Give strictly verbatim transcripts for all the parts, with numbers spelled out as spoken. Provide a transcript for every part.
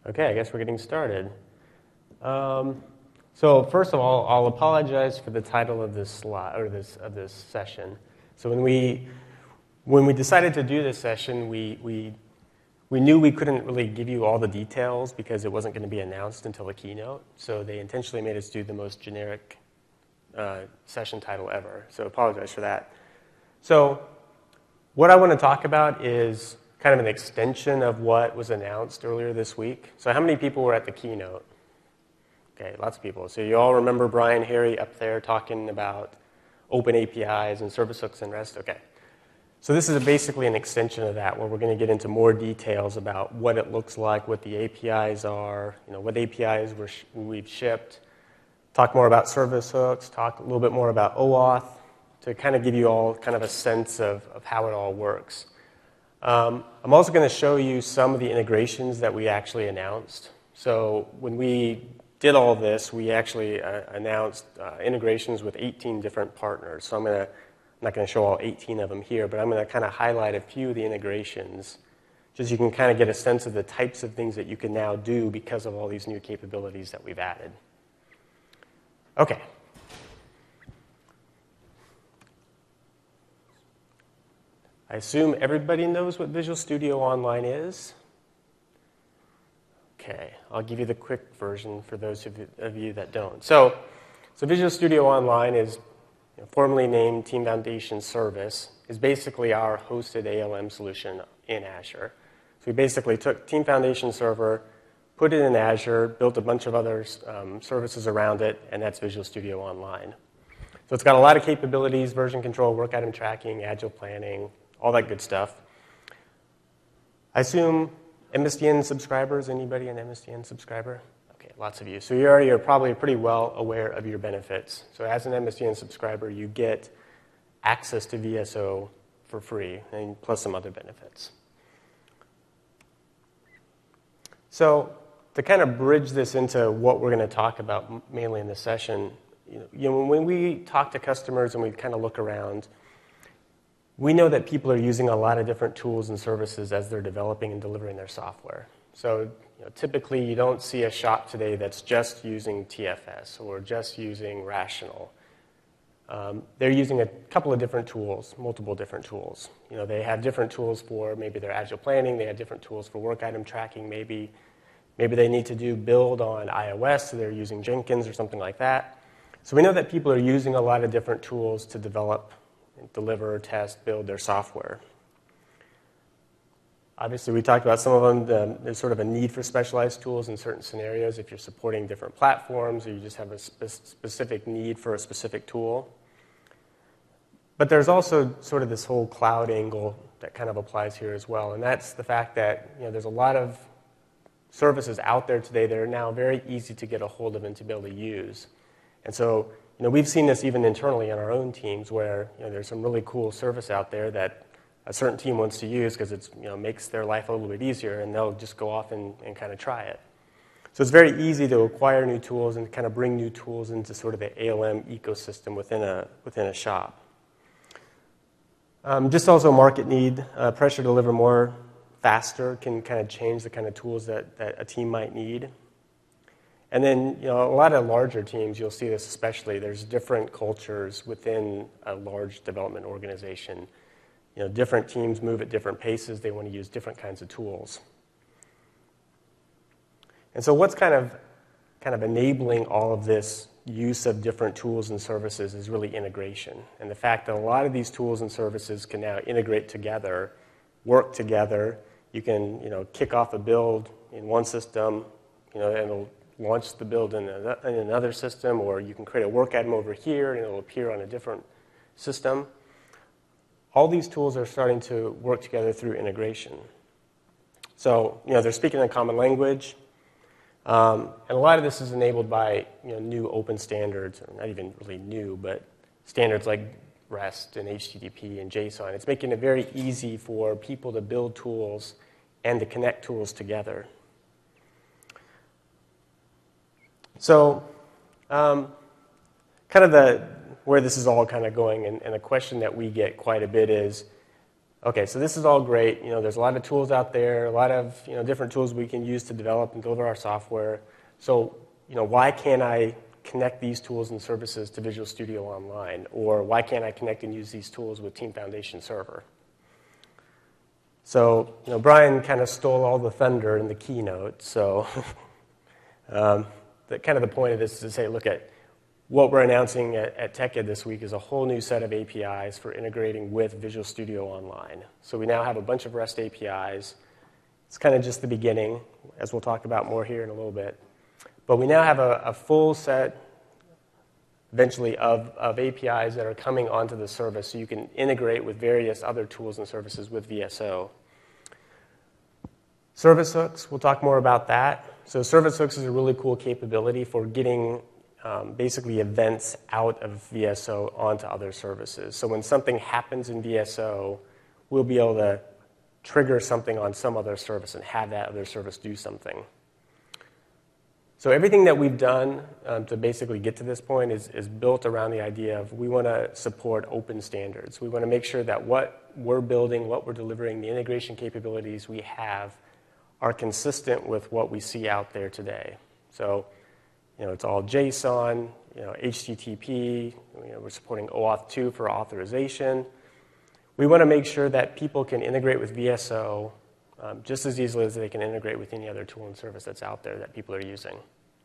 Okay, I guess we're getting started. Um, so first of all, I'll apologize for the title of this slide or this of this session. So when we when we decided to do this session, we we we knew we couldn't really give you all the details because it wasn't going to be announced until the keynote. So they intentionally made us do the most generic uh, session title ever. So apologize for that. So what I want to talk about is kind of an extension of what was announced earlier this week. So how many people were at the keynote? Okay, lots of people. So you all remember Brian Harry up there talking about open A P Is and service hooks and REST? Okay. So this is basically an extension of that, where we're going to get into more details about what it looks like, what the A P Is are, you know, what A P Is we're sh- we've shipped, talk more about service hooks, talk a little bit more about OAuth, to kind of give you all kind of a sense of, of how it all works. Um, I'm also going to show you some of the integrations that we actually announced. So when we did all this, we actually uh, announced uh, integrations with eighteen different partners. So I'm going to, I'm not going to show all eighteen of them here, but I'm going to kind of highlight a few of the integrations, just so you can kind of get a sense of the types of things that you can now do because of all these new capabilities that we've added. Okay. I assume everybody knows what Visual Studio Online is. Okay, I'll give you the quick version for those of you, of you that don't. So, so Visual Studio Online is, you know, formerly named Team Foundation Service, is basically our hosted A L M solution in Azure. So we basically took Team Foundation Server, put it in Azure, built a bunch of other um, services around it, and that's Visual Studio Online. So it's got a lot of capabilities: version control, work item tracking, agile planning, all that good stuff. I assume M S D N subscribers, anybody an M S D N subscriber? Okay, lots of you. So you already are probably pretty well aware of your benefits. So as an M S D N subscriber, you get access to V S O for free, and plus some other benefits. So to kind of bridge this into what we're going to talk about mainly in this session, you know, you know, when we talk to customers and we kind of look around, we know that people are using a lot of different tools and services as they're developing and delivering their software. So you know, typically you don't see a shop today that's just using T F S or just using Rational. Um, they're using a couple of different tools, multiple different tools. You know, they have different tools for maybe their agile planning. They have different tools for work item tracking. Maybe, maybe they need to do build on iOS, so they're using Jenkins or something like that. So we know that people are using a lot of different tools to develop, deliver, test, build their software. Obviously, we talked about some of them. The, there's sort of a need for specialized tools in certain scenarios if you're supporting different platforms or you just have a spe- specific need for a specific tool. But there's also sort of this whole cloud angle that kind of applies here as well, and that's the fact that, you know, there's a lot of services out there today that are now very easy to get a hold of and to be able to use. And so, you know, we've seen this even internally in our own teams where, you know, there's some really cool service out there that a certain team wants to use because it, you know, makes their life a little bit easier, and they'll just go off and, and kind of try it. So it's very easy to acquire new tools and kind of bring new tools into sort of the A L M ecosystem within a, within a shop. Um, just also market need, uh, pressure to deliver more faster can kind of change the kind of tools that, that a team might need. And then, you know, a lot of larger teams, you'll see this especially, there's different cultures within a large development organization. You know, different teams move at different paces. They want to use different kinds of tools. And so what's kind of, kind of enabling all of this use of different tools and services is really integration. And the fact that a lot of these tools and services can now integrate together, work together. You can, you know, kick off a build in one system, you know, and it'll launch the build in another system, or you can create a work item over here and it'll appear on a different system. All these tools are starting to work together through integration. So, you know, they're speaking a common language, um, and a lot of this is enabled by, you know, new open standards, or not even really new, but standards like REST and H T T P and JSON. It's making it very easy for people to build tools and to connect tools together. So, um, kind of the where this is all kind of going, and, and a question that we get quite a bit is, Okay, so this is all great. You know, there's a lot of tools out there, a lot of you know different tools we can use to develop and deliver our software. So, you know, why can't I connect these tools and services to Visual Studio Online? Or why can't I connect and use these tools with Team Foundation Server? So, you know, Brian kind of stole all the thunder in the keynote. So, um, the, kind of the point of this is to say, look at what we're announcing at, at TechEd this week is a whole new set of A P Is for integrating with Visual Studio Online. So we now have a bunch of REST A P Is. It's kind of just the beginning, as we'll talk about more here in a little bit. But we now have a, a full set, eventually, of, of A P Is that are coming onto the service so you can integrate with various other tools and services with V S O. Service hooks, we'll talk more about that. So service hooks is a really cool capability for getting um, basically events out of V S O onto other services. So when something happens in V S O, we'll be able to trigger something on some other service and have that other service do something. So everything that we've done um, to basically get to this point is, is built around the idea of we want to support open standards. We want to make sure that what we're building, what we're delivering, the integration capabilities we have are consistent with what we see out there today. So, you know, it's all JSON, you know, H T T P, you know, we're supporting O auth two for authorization. We want to make sure that people can integrate with V S O um, just as easily as they can integrate with any other tool and service that's out there that people are using.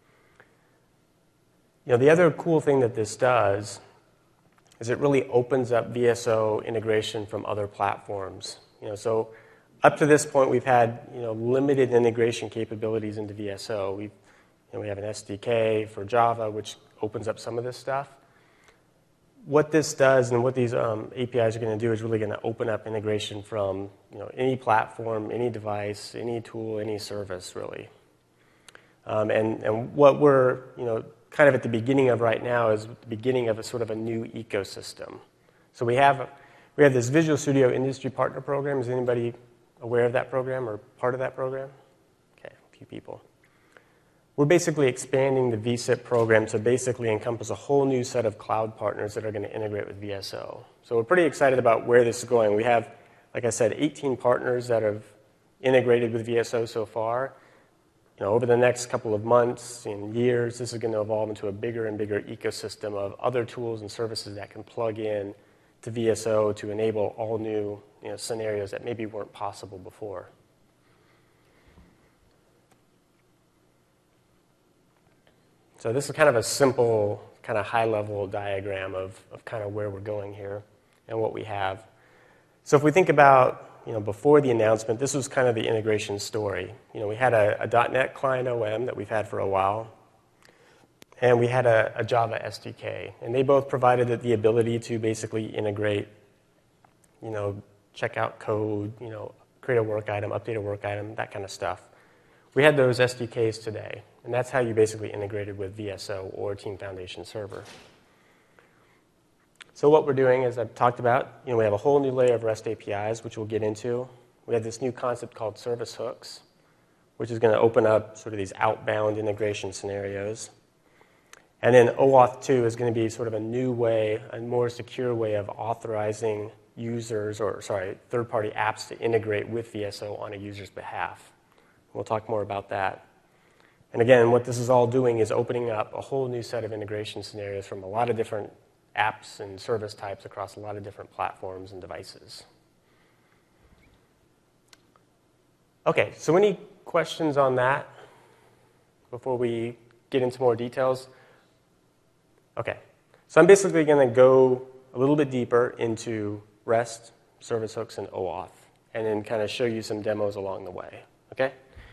You know, the other cool thing that this does is it really opens up V S O integration from other platforms. You know, so up to this point, we've had you know limited integration capabilities into V S O. We've, you know, we have an S D K for Java, which opens up some of this stuff. What this does and what these um, A P Is are going to do is really going to open up integration from you know any platform, any device, any tool, any service, really. Um, and, and what we're you know kind of at the beginning of right now is the beginning of a sort of a new ecosystem. So we have we have this Visual Studio Industry Partner Program. Is anybody aware of that program or part of that program? Okay, a few people. We're basically expanding the V S I P program to basically encompass a whole new set of cloud partners that are going to integrate with V S O. So we're pretty excited about where this is going. We have, like I said, eighteen partners that have integrated with V S O so far. You know, over the next couple of months and years, this is going to evolve into a bigger and bigger ecosystem of other tools and services that can plug in to V S O to enable all new you know, scenarios that maybe weren't possible before. So this is kind of a simple, kind of high-level diagram of, of kind of where we're going here and what we have. So if we think about, you know, before the announcement, this was kind of the integration story. You know, we had a, a .NET Client O M that we've had for a while, and we had a, a Java S D K, and they both provided the ability to basically integrate, you know, check out code, you know, create a work item, update a work item, that kind of stuff. We had those S D Ks today, and that's how you basically integrated with V S O or Team Foundation Server. So what we're doing, as I've talked about, you know, we have a whole new layer of REST A P Is, which we'll get into. We have this new concept called service hooks, which is going to open up sort of these outbound integration scenarios. And then O auth two is going to be sort of a new way, a more secure way of authorizing users, or sorry, third-party apps to integrate with V S O on a user's behalf. We'll talk more about that. And again, what this is all doing is opening up a whole new set of integration scenarios from a lot of different apps and service types across a lot of different platforms and devices. Okay, so any questions on that before we get into more details? Okay, so I'm basically going to go a little bit deeper into REST, service hooks, and O auth, and then kind of show you some demos along the way, okay?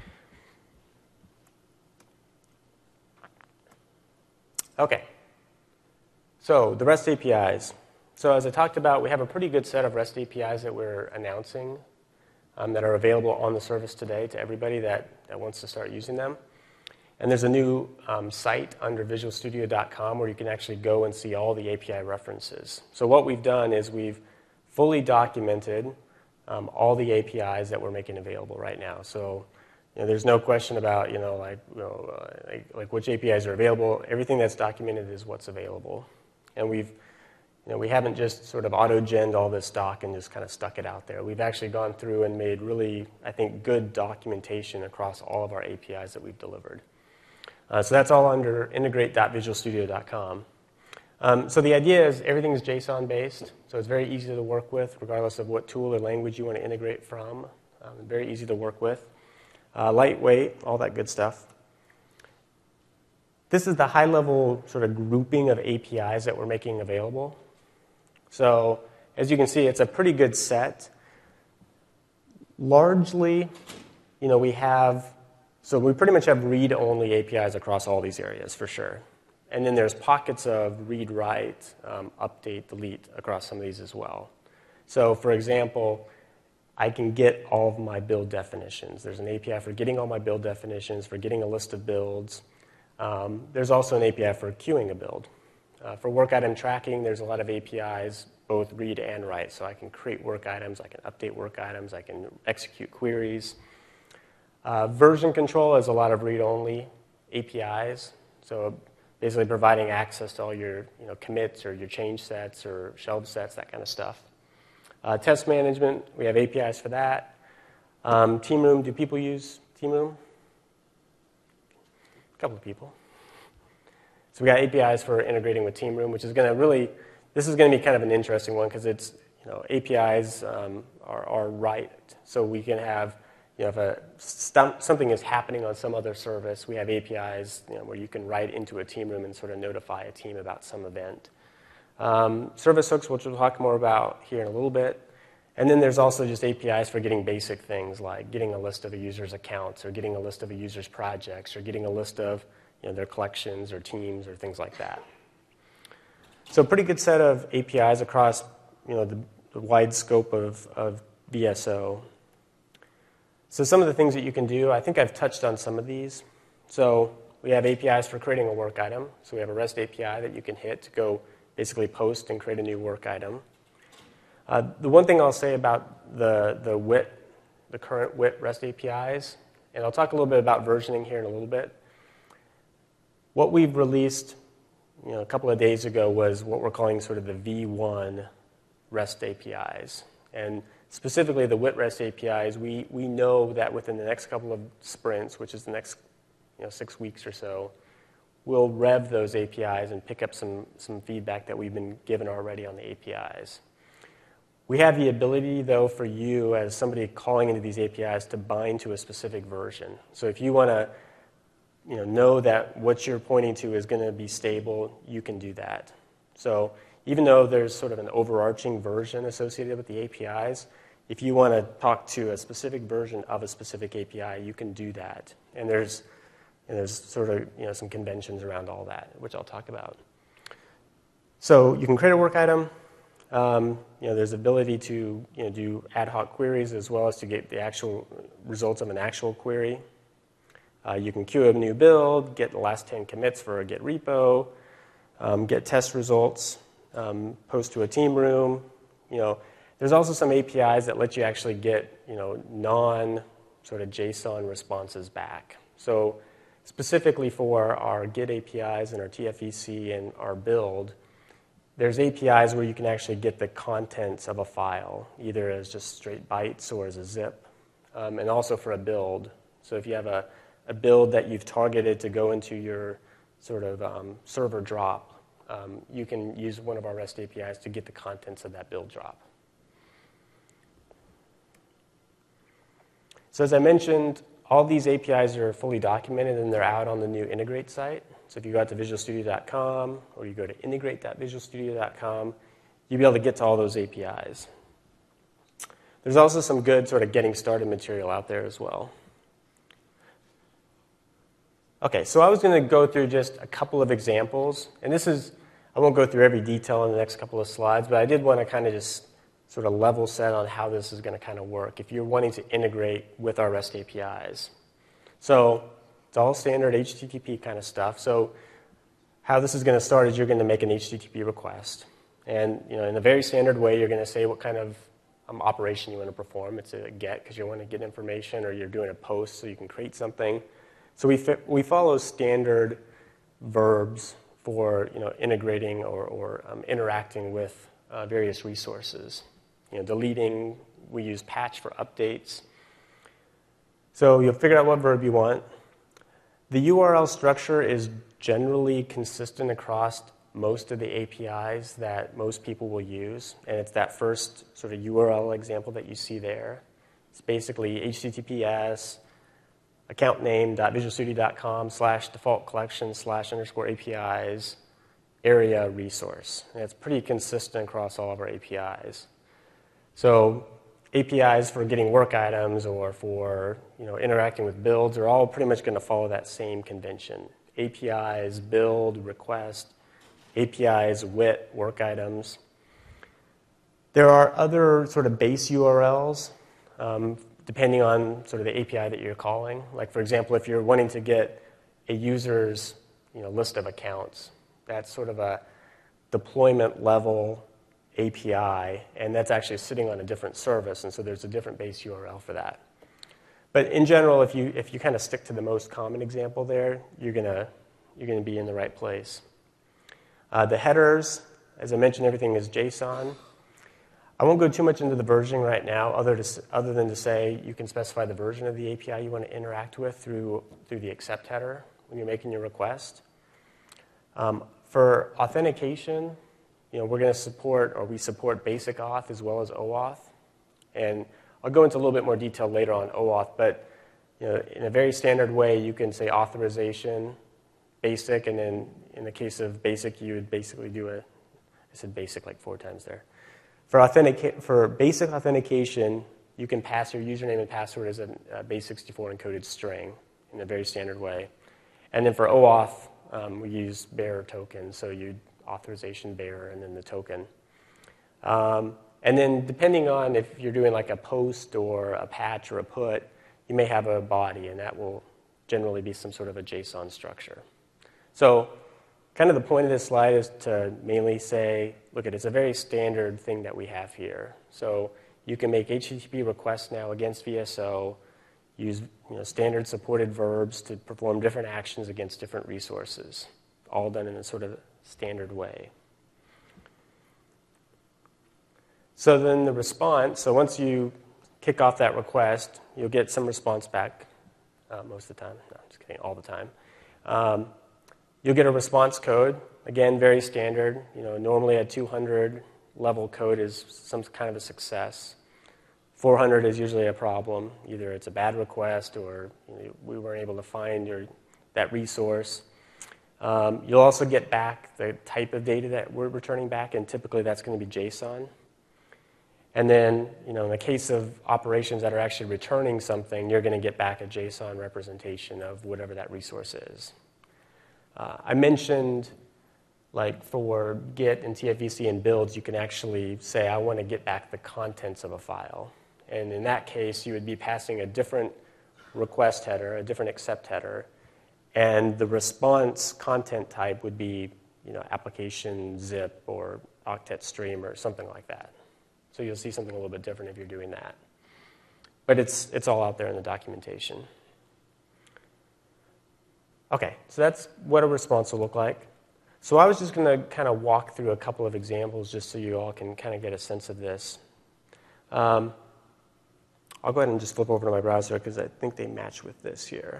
Okay, so the REST A P Is. So as I talked about, we have a pretty good set of REST A P Is that we're announcing um, that are available on the service today to everybody that, that wants to start using them. And there's a new um, site under visual studio dot com where you can actually go and see all the A P I references. So what we've done is we've fully documented um, all the A P Is that we're making available right now. So you know, there's no question about you know like you know uh, like, like which A P Is are available. Everything that's documented is what's available, and we've You know, we haven't just sort of auto-genned all this stock and just kind of stuck it out there. We've actually gone through and made really, I think, good documentation across all of our A P Is that we've delivered. Uh, so that's all under integrate dot visual studio dot com. Um, so the idea is everything is JSON-based, so it's very easy to work with, regardless of what tool or language you want to integrate from. Um, very easy to work with. Uh, lightweight, all that good stuff. This is the high-level sort of grouping of A P Is that we're making available. So as you can see, it's a pretty good set. Largely, you know, we have, so we pretty much have read-only A P Is across all these areas for sure. And then there's pockets of read, write, um, update, delete across some of these as well. So for example, I can get all of my build definitions. There's an A P I for getting all my build definitions, for getting a list of builds. Um, there's also an A P I for queuing a build. Uh, for work item tracking, there's a lot of A P Is, both read and write. So I can create work items, I can update work items, I can execute queries. Uh, version control is a lot of read-only A P Is. So basically providing access to all your you know, commits or your change sets or shelve sets, that kind of stuff. Uh, test management, we have A P Is for that. Um, Team Room, do people use Team Room? A couple of people. So we got A P Is for integrating with Team Room, which is going to really, this is going to be kind of an interesting one because it's, you know, A P Is um, are, are write. So we can have, you know, if a, something is happening on some other service, we have A P Is you know, where you can write into a Team Room and sort of notify a team about some event. Um, service hooks, which we'll talk more about here in a little bit. And then there's also just A P Is for getting basic things like getting a list of a user's accounts or getting a list of a user's projects or getting a list of you know, their collections or teams or things like that. So a pretty good set of A P Is across you know, the, the wide scope of, of V S O. So some of the things that you can do, I think I've touched on some of these. So we have A P Is for creating a work item. So we have a REST A P I that you can hit to go basically post and create a new work item. Uh, the one thing I'll say about the, the W I T, the current W I T REST A P Is, and I'll talk a little bit about versioning here in a little bit. What we've released you know, a couple of days ago was what we're calling sort of the V one REST A P Is. And specifically the W I T REST A P Is, we, we know that within the next couple of sprints, which is the next you know, six weeks or so, we'll rev those A P Is and pick up some, some feedback that we've been given already on the A P Is. We have the ability, though, for you as somebody calling into these A P Is to bind to a specific version. So if you want to you know, know that what you're pointing to is going to be stable, you can do that. So even though there's sort of an overarching version associated with the A P Is, if you want to talk to a specific version of a specific A P I, you can do that. And there's, and there's sort of you know, some conventions around all that, which I'll talk about. So you can create a work item. Um, you know, there's ability to you know, do ad hoc queries as well as to get the actual results of an actual query. Uh, you can queue a new build, get the last ten commits for a Git repo, um, get test results, um, post to a team room. You know, there's also some A P Is that let you actually get you know, non sort of JSON responses back. So specifically for our Git A P Is and our T F E C and our build, there's A P Is where you can actually get the contents of a file, either as just straight bytes or as a zip, um, and also for a build. So if you have a, a build that you've targeted to go into your sort of um, server drop, um, you can use one of our REST A P Is to get the contents of that build drop. So as I mentioned, all these A P Is are fully documented and they're out on the new Integrate site. So if you go out to visual studio dot com or you go to integrate dot visual studio dot com, you'll be able to get to all those A P Is. There's also some good sort of getting started material out there as well. Okay, so I was going to go through just a couple of examples. And this is, I won't go through every detail in the next couple of slides, but I did want to kind of just sort of level set on how this is going to kind of work if you're wanting to integrate with our REST A P Is. So it's all standard H T T P kind of stuff. So how this is going to start is you're going to make an H T T P request. And you know, in a very standard way, you're going to say what kind of um, operation you want to perform. It's a get because you want to get information, or you're doing a post so you can create something. So we, fi we follow standard verbs for you know, integrating or, or um, interacting with uh, various resources. You know, deleting, we use patch for updates. So you'll figure out what verb you want. The U R L structure is generally consistent across most of the A P Is that most people will use, and it's that first sort of U R L example that you see there. It's basically H T T P S account name dot visual studio dot com slash default collection slash underscore A P Is area resource. And it's pretty consistent across all of our A P Is. So A P Is for getting work items or for you know, interacting with builds are all pretty much going to follow that same convention. A P Is, build, request, A P Is, W I T, work items. There are other sort of base U R Ls, um, depending on sort of the A P I that you're calling. Like, for example, if you're wanting to get a user's you know, list of accounts, that's sort of a deployment level A P I, and that's actually sitting on a different service, and so there's a different base U R L for that. But in general, if you if you kind of stick to the most common example there, you're gonna you're gonna be in the right place. Uh, the headers, as I mentioned, everything is JSON. I won't go too much into the versioning right now, other to, other than to say you can specify the version of the A P I you want to interact with through through the accept header when you're making your request. Um, for authentication, you know, we're going to support, or we support basic auth as well as OAuth. And I'll go into a little bit more detail later on OAuth, but you know, in a very standard way, you can say authorization, basic, and then in the case of basic, you would basically do a, I said basic like four times there. For, authentic, for basic authentication, you can pass your username and password as a, a base sixty-four encoded string in a very standard way. And then for OAuth, um, we use bearer token, so you authorization bearer and then the token. Um, and then depending on if you're doing like a post or a patch or a put, you may have a body, and that will generally be some sort of a JSON structure. So kind of the point of this slide is to mainly say, look, it's a very standard thing that we have here. So you can make H T T P requests now against V S O, use you know, standard supported verbs to perform different actions against different resources, all done in a sort of standard way. So then the response, so once you kick off that request, you'll get some response back uh, most of the time. No, I'm just kidding, all the time. Um, you'll get a response code. Again, very standard. You know, normally a two hundred level code is some kind of a success. four hundred is usually a problem. Either it's a bad request or you know, we weren't able to find your, that resource. Um, you'll also get back the type of data that we're returning back, and typically that's going to be JSON. And then, you know, in the case of operations that are actually returning something, you're going to get back a JSON representation of whatever that resource is. Uh, I mentioned, like for Git and T F V C and builds, you can actually say, I want to get back the contents of a file. And in that case, you would be passing a different request header, a different accept header, and the response content type would be, you know, application zip or octet stream or something like that. So you'll see something a little bit different if you're doing that. But it's, it's all out there in the documentation. Okay, so that's what a response will look like. So I was just going to kind of walk through a couple of examples just so you all can kind of get a sense of this. Um, I'll go ahead and just flip over to my browser because I think they match with this here.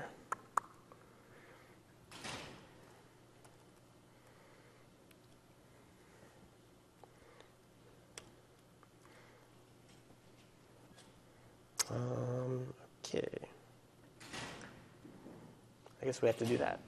Um, okay. I guess we have to do that.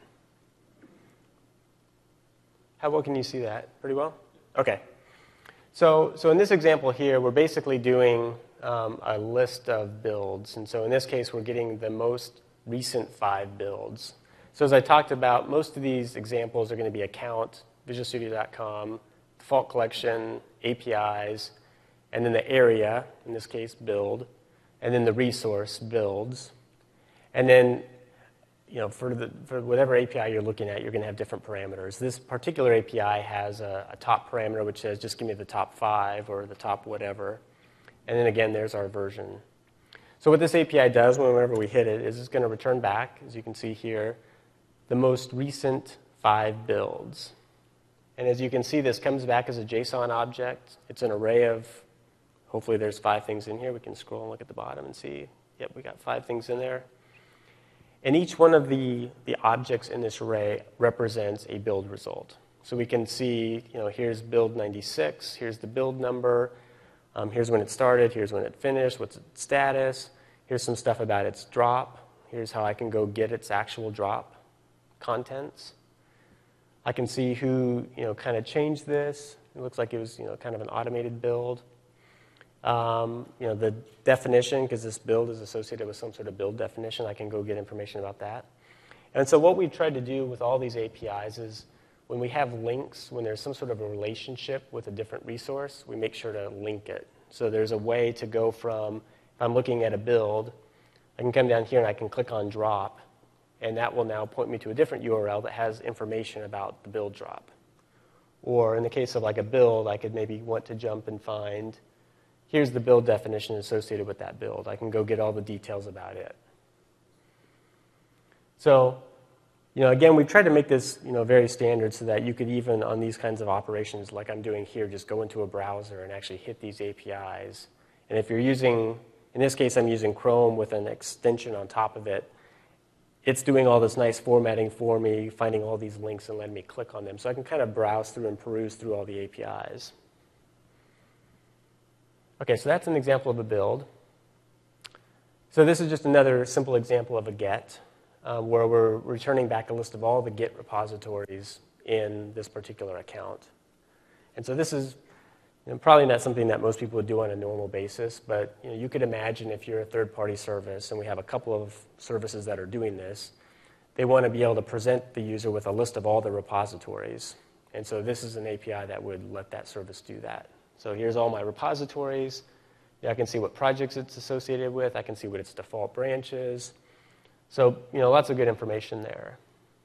How well can you see that? Pretty well? Okay. So, so in this example here, we're basically doing um, a list of builds. And so in this case, we're getting the most recent five builds. So as I talked about, most of these examples are going to be account, visual studio dot com, default collection, A P Is, and then the area, in this case, build, and then the resource, builds. And then, you know, for, the, for whatever A P I you're looking at, you're going to have different parameters. This particular A P I has a, a top parameter which says, just give me the top five or the top whatever. And then again, there's our version. So what this A P I does whenever we hit it is it's going to return back, as you can see here, the most recent five builds. And as you can see, this comes back as a JSON object. It's an array of, hopefully there's five things in here. We can scroll and look at the bottom and see, yep, we got five things in there. And each one of the, the objects in this array represents a build result. So we can see, you know, here's build ninety-six, here's the build number, um, here's when it started, here's when it finished, what's its status, here's some stuff about its drop, here's how I can go get its actual drop contents. I can see who, you know, kind of changed this. It looks like it was, you know, kind of an automated build. Um, you know, the definition, because this build is associated with some sort of build definition, I can go get information about that. And so what we've tried to do with all these A P Is is when we have links, when there's some sort of a relationship with a different resource, we make sure to link it. So there's a way to go from, if I'm looking at a build, I can come down here and I can click on drop, and that will now point me to a different U R L that has information about the build drop. Or in the case of like a build, I could maybe want to jump and find, here's the build definition associated with that build. I can go get all the details about it. So, you know, again, we've tried to make this, you know, very standard so that you could even on these kinds of operations like I'm doing here, just go into a browser and actually hit these A P Is. And if you're using, in this case, I'm using Chrome with an extension on top of it, it's doing all this nice formatting for me, finding all these links and letting me click on them. So I can kind of browse through and peruse through all the A P Is. Okay, so that's an example of a build. So this is just another simple example of a get, um, where we're returning back a list of all the Git repositories in this particular account. And so this is, you know, probably not something that most people would do on a normal basis, but you know, you could imagine if you're a third-party service, and we have a couple of services that are doing this, they want to be able to present the user with a list of all the repositories. And so this is an A P I that would let that service do that. So here's all my repositories. Yeah, I can see what projects it's associated with. I can see what its default branch is. So, you know, lots of good information there.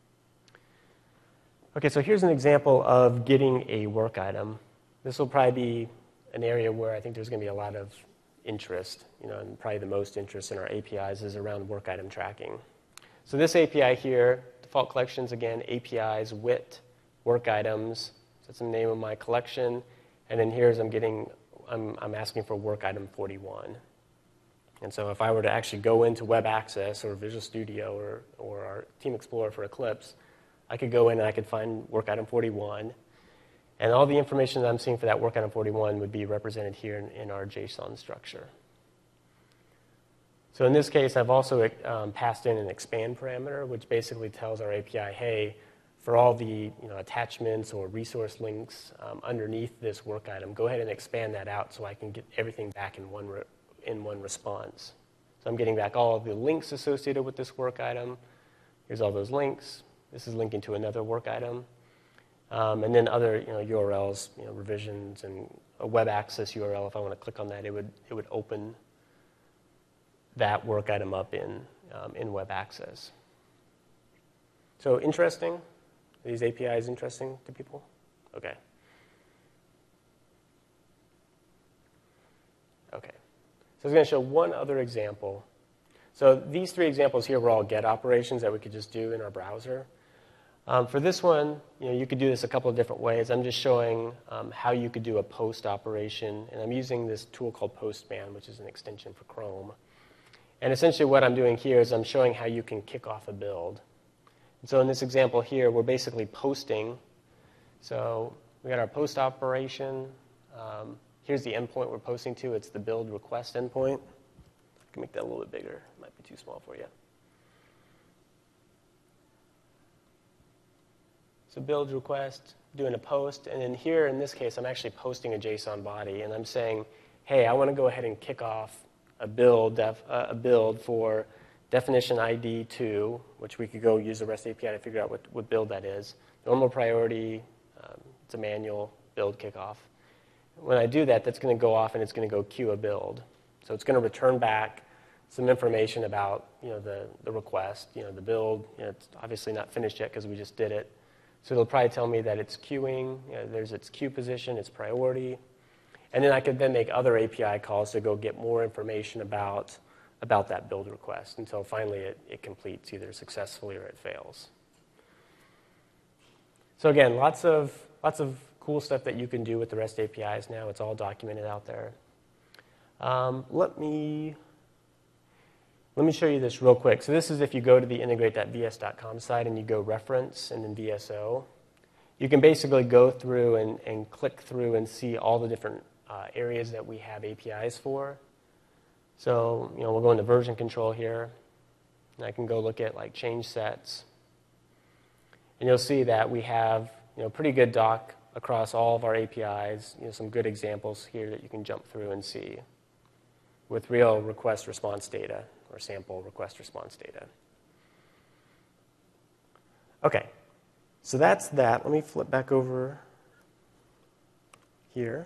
Okay, so here's an example of getting a work item. This will probably be an area where I think there's going to be a lot of interest, you know, and probably the most interest in our A P Is is around work item tracking. So this A P I here, default collections, again, A P Is, W I T, work items. So that's the name of my collection. And then here's I'm getting, I'm, I'm asking for work item forty-one. And so if I were to actually go into Web Access or Visual Studio or, or our Team Explorer for Eclipse, I could go in and I could find work item forty-one. And all the information that I'm seeing for that work item forty-one would be represented here in, in our JSON structure. So in this case, I've also um, passed in an expand parameter, which basically tells our A P I, hey, for all the you know, attachments or resource links um, underneath this work item, go ahead and expand that out so I can get everything back in one, re in one response. So I'm getting back all of the links associated with this work item. Here's all those links. This is linking to another work item. Um, and then other you know, U R Ls, you know, revisions, and a web access U R L. If I want to click on that, it would, it would open that work item up in, um, in web access. So interesting? Are these A P Is interesting to people? Okay. Okay. So I was going to show one other example. So these three examples here were all get operations that we could just do in our browser. Um, for this one, you know, you could do this a couple of different ways. I'm just showing um, how you could do a post operation. And I'm using this tool called Postman, which is an extension for Chrome. And essentially what I'm doing here is I'm showing how you can kick off a build. And so in this example here, we're basically posting. So we got our post operation. Um, here's the endpoint we're posting to. It's the build request endpoint. I can make that a little bit bigger. It might be too small for you. So build request, doing a post. And then here, in this case, I'm actually posting a JSON body. And I'm saying, hey, I want to go ahead and kick off a build, def, uh, a build for definition I D two, which we could go use the REST A P I to figure out what, what build that is. Normal priority, um, it's a manual build kickoff. When I do that, that's going to go off and it's going to go queue a build. So it's going to return back some information about you know, the, the request, you know, the build. You know, it's obviously not finished yet because we just did it. So it'll probably tell me that it's queuing. You know, there's its queue position, its priority. And then I could then make other A P I calls to go get more information about, about that build request until finally it, it completes either successfully or it fails. So again, lots of lots of cool stuff that you can do with the REST A P Is now. It's all documented out there. Um, let me let me show you this real quick. So this is if you go to the integrate dot v s dot com site and you go reference and then V S O. You can basically go through and, and click through and see all the different uh, areas that we have A P Is for. So, you know, we'll go into version control here. And I can go look at like change sets. And you'll see that we have, you know, pretty good doc across all of our A P Is. You know, some good examples here that you can jump through and see with real request response data or sample request response data. Okay, so that's that. Let me flip back over here.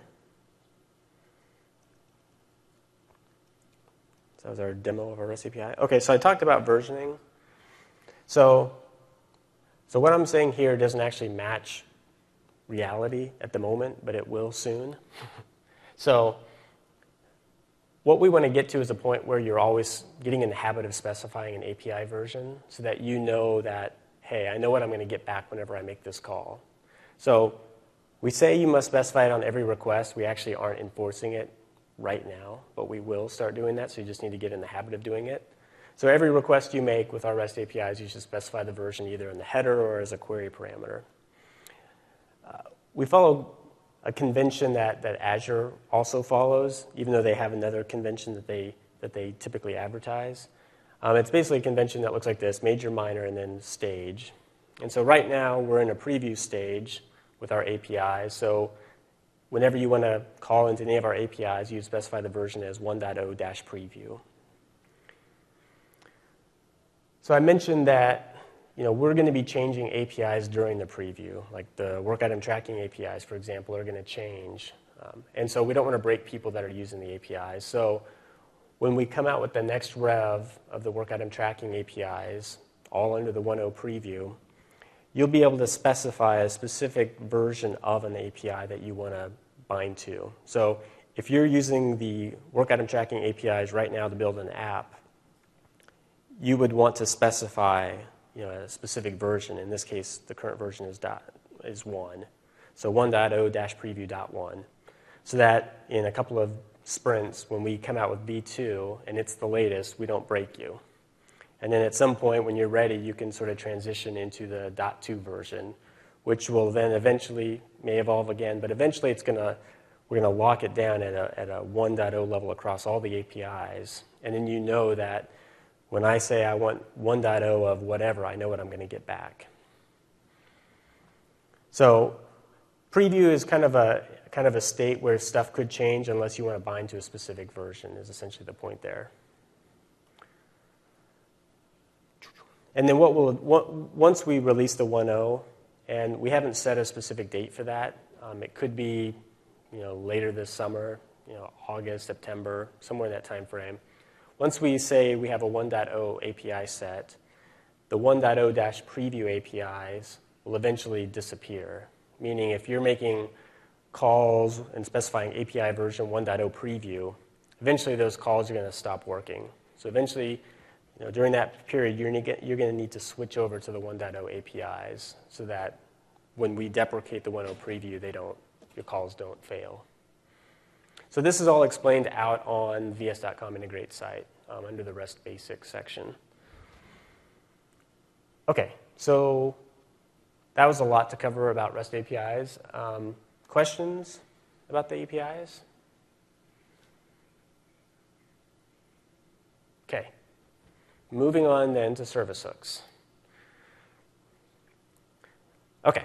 So that was our demo of our REST A P I. Okay, so I talked about versioning. So, so what I'm saying here doesn't actually match reality at the moment, but it will soon. So what we want to get to is a point where you're always getting in the habit of specifying an A P I version so that you know that, hey, I know what I'm going to get back whenever I make this call. So we say you must specify it on every request. We actually aren't enforcing it right now, but we will start doing that, so you just need to get in the habit of doing it. So every request you make with our REST A P Is, you should specify the version either in the header or as a query parameter. Uh, we follow a convention that, that Azure also follows, even though they have another convention that they, that they typically advertise. Um, it's basically a convention that looks like this: major, minor, and then stage. And so right now, we're in a preview stage with our A P Is. So whenever you want to call into any of our A P Is, you specify the version as one point oh dash preview. So I mentioned that, you know, we're going to be changing A P Is during the preview. Like the work item tracking A P Is, for example, are going to change. Um, and so we don't want to break people that are using the A P Is. So when we come out with the next rev of the work item tracking A P Is, all under the one point oh preview, you'll be able to specify a specific version of an A P I that you want to bind to. So if you're using the work item tracking A P Is right now to build an app, you would want to specify, you know, a specific version. In this case, the current version is, dot, is one. So one point oh dash preview dot one. So that in a couple of sprints, when we come out with V two and it's the latest, we don't break you. And then at some point when you're ready, you can sort of transition into the dot two version, which will then eventually, may evolve again, but eventually it's gonna, we're gonna lock it down at a, at a one point oh level across all the A P Is. And then you know that when I say I want one point oh of whatever, I know what I'm gonna get back. So preview is kind of a, kind of a state where stuff could change unless you want to bind to a specific version, is essentially the point there. And then what will, what, once we release the one point oh, and we haven't set a specific date for that, um, it could be, you know, later this summer, you know, August, September, somewhere in that time frame. Once we say we have a one point oh A P I set, the one point oh dash preview A P Is will eventually disappear, meaning if you're making calls and specifying A P I version one point oh preview, eventually those calls are going to stop working. So eventually, you know, during that period, you're going to need to switch over to the one point oh A P Is so that when we deprecate the one point oh preview, they don't, your calls don't fail. So this is all explained out on V S dot com Integrate site um, under the REST Basics section. Okay, so that was a lot to cover about REST A P Is. Um, questions about the A P Is? Okay. Moving on then to service hooks. Okay.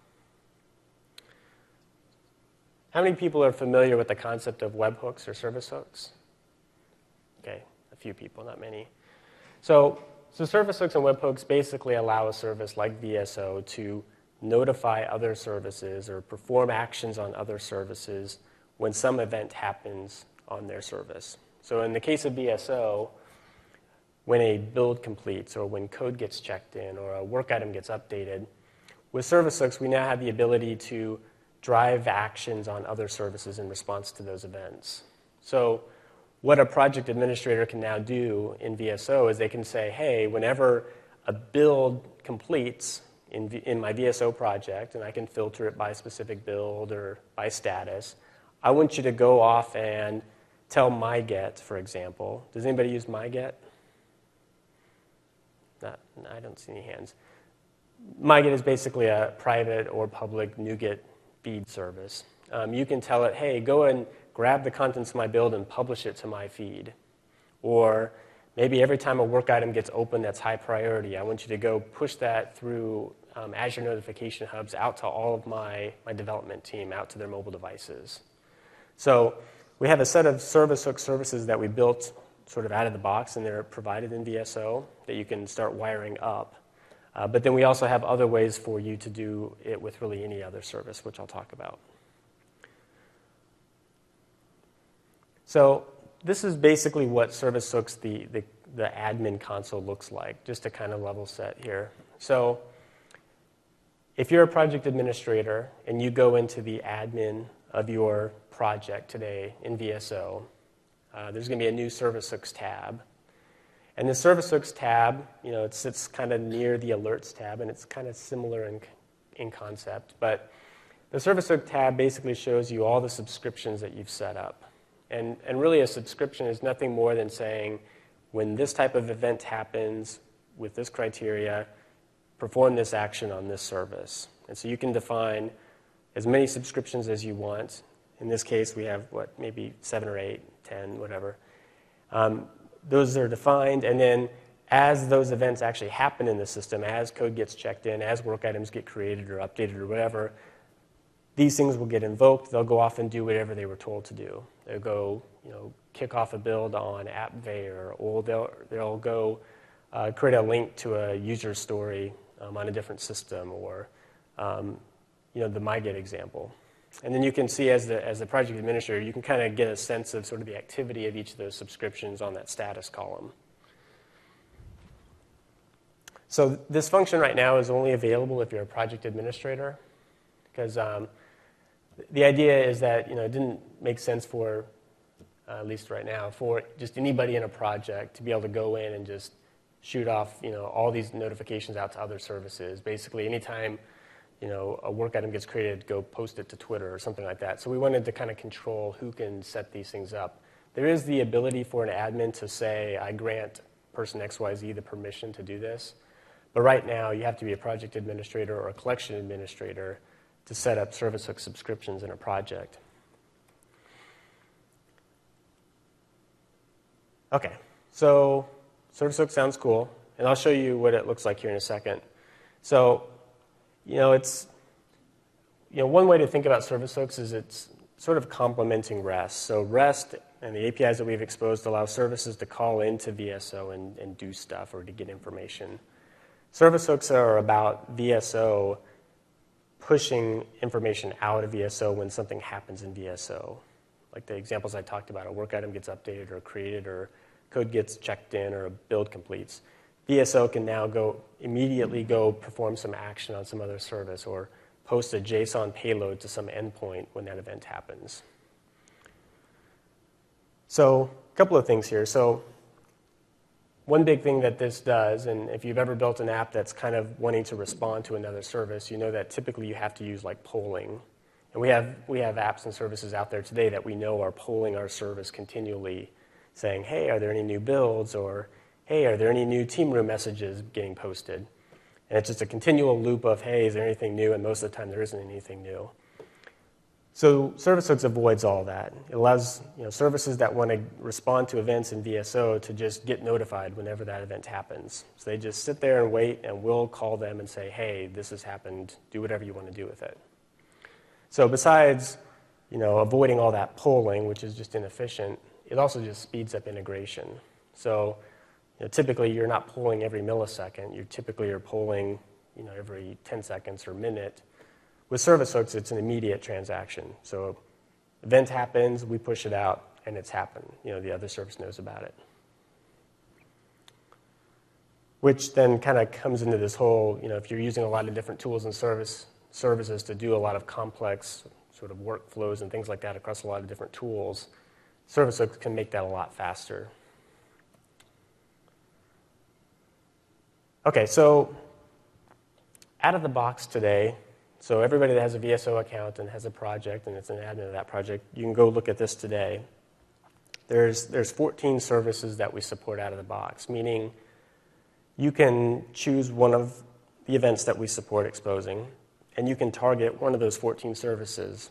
How many people are familiar with the concept of webhooks or service hooks? Okay, a few people, not many. So, so service hooks and webhooks basically allow a service like V S O to notify other services or perform actions on other services when some event happens on their service. So in the case of V S O, when a build completes or when code gets checked in or a work item gets updated, with service hooks, we now have the ability to drive actions on other services in response to those events. So what a project administrator can now do in V S O is they can say, hey, whenever a build completes in, v, in my V S O project, and I can filter it by specific build or by status. I want you to go off and tell MyGet, for example. Does anybody use MyGet? Not, I don't see any hands. MyGet is basically a private or public NuGet feed service. Um, you can tell it, hey, go and grab the contents of my build and publish it to my feed. Or maybe every time a work item gets opened that's high priority, I want you to go push that through um, Azure Notification Hubs out to all of my, my development team, out to their mobile devices. So we have a set of service hook services that we built sort of out of the box, and they're provided in V S O that you can start wiring up. Uh, but then we also have other ways for you to do it with really any other service, which I'll talk about. So this is basically what Service Hooks, the, the, the admin console, looks like, just to kind of level set here. So if you're a project administrator and you go into the admin of your project today in V S O, uh, there's going to be a new Service Hooks tab. And the Service Hooks tab, you know, it sits kind of near the Alerts tab, and it's kind of similar in, in concept. But the Service Hook tab basically shows you all the subscriptions that you've set up. And, and really a subscription is nothing more than saying, when this type of event happens with this criteria, perform this action on this service. And so you can define as many subscriptions as you want. In this case, we have, what, maybe seven or eight, ten, whatever. Um, those are defined, and then as those events actually happen in the system, as code gets checked in, as work items get created or updated or whatever, these things will get invoked. They'll go off and do whatever they were told to do. They'll go, you know, kick off a build on AppVeyor, or they'll, they'll go uh, create a link to a user story um, on a different system, or um, you know, the MyGet example. And then you can see, as the, as the project administrator, you can kind of get a sense of sort of the activity of each of those subscriptions on that status column. So this function right now is only available if you're a project administrator, because um, the idea is that, you know, it didn't make sense for, uh, at least right now, for just anybody in a project to be able to go in and just shoot off, you know, all these notifications out to other services. Basically, anytime, you know, a work item gets created, go post it to Twitter or something like that. So we wanted to kind of control who can set these things up. There is the ability for an admin to say, I grant person X Y Z the permission to do this. But right now, you have to be a project administrator or a collection administrator to set up Service Hook subscriptions in a project. Okay, so Service Hook sounds cool, and I'll show you what it looks like here in a second. So, you know, it's, you know, one way to think about Service Hooks is it's sort of complementing REST. So REST and the A P Is that we've exposed allow services to call into V S O and, and do stuff or to get information. Service Hooks are about V S O pushing information out of V S O when something happens in V S O. Like the examples I talked about, a work item gets updated or created, or code gets checked in, or a build completes. V S O can now go immediately go perform some action on some other service, or post a JSON payload to some endpoint when that event happens. So a couple of things here. So one big thing that this does, and if you've ever built an app that's kind of wanting to respond to another service, you know that typically you have to use like polling. And we have, we have apps and services out there today that we know are polling our service continually, saying, hey, are there any new builds? Or, hey, are there any new team room messages getting posted? And it's just a continual loop of, hey, is there anything new? And most of the time, there isn't anything new. So Service Hooks avoids all that. It allows, you know, services that want to respond to events in V S O to just get notified whenever that event happens. So they just sit there and wait, and we'll call them and say, hey, this has happened. Do whatever you want to do with it. So besides, you know, avoiding all that polling, which is just inefficient, it also just speeds up integration. So, you know, typically, you're not polling every millisecond. You typically are polling, you know, every ten seconds or minute. With Service Hooks, it's an immediate transaction. So, event happens, we push it out, and it's happened. You know, the other service knows about it. Which then kind of comes into this whole, you know, if you're using a lot of different tools and service services to do a lot of complex sort of workflows and things like that across a lot of different tools, Service Hooks can make that a lot faster. Okay, so out of the box today, so everybody that has a V S O account and has a project and it's an admin of that project, you can go look at this today. There's, there's fourteen services that we support out of the box, meaning you can choose one of the events that we support exposing, and you can target one of those fourteen services.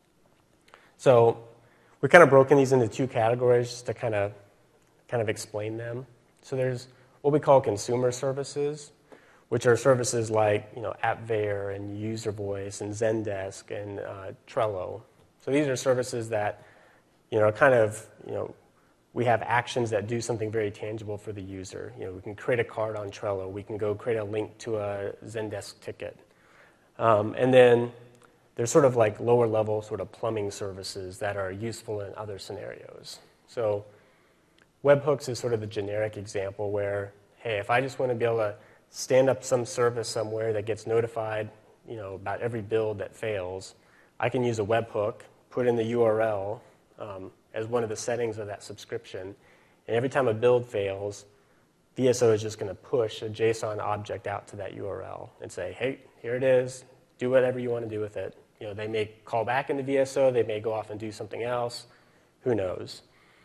So we've kind of broken these into two categories just to kind of, kind of explain them. So there's what we call consumer services, which are services like you know AppVeyor and User Voice and Zendesk and uh, Trello. So these are services that you know are kind of you know we have actions that do something very tangible for the user. You know we can create a card on Trello. We can go create a link to a Zendesk ticket, um, and then there's sort of like lower level sort of plumbing services that are useful in other scenarios. So webhooks is sort of the generic example where hey, if I just want to be able to stand up some service somewhere that gets notified, you know, about every build that fails, I can use a webhook, put in the U R L um, as one of the settings of that subscription, and every time a build fails, V S O is just going to push a JSON object out to that U R L and say, hey, here it is, do whatever you want to do with it. You know, they may call back into V S O, they may go off and do something else, who knows.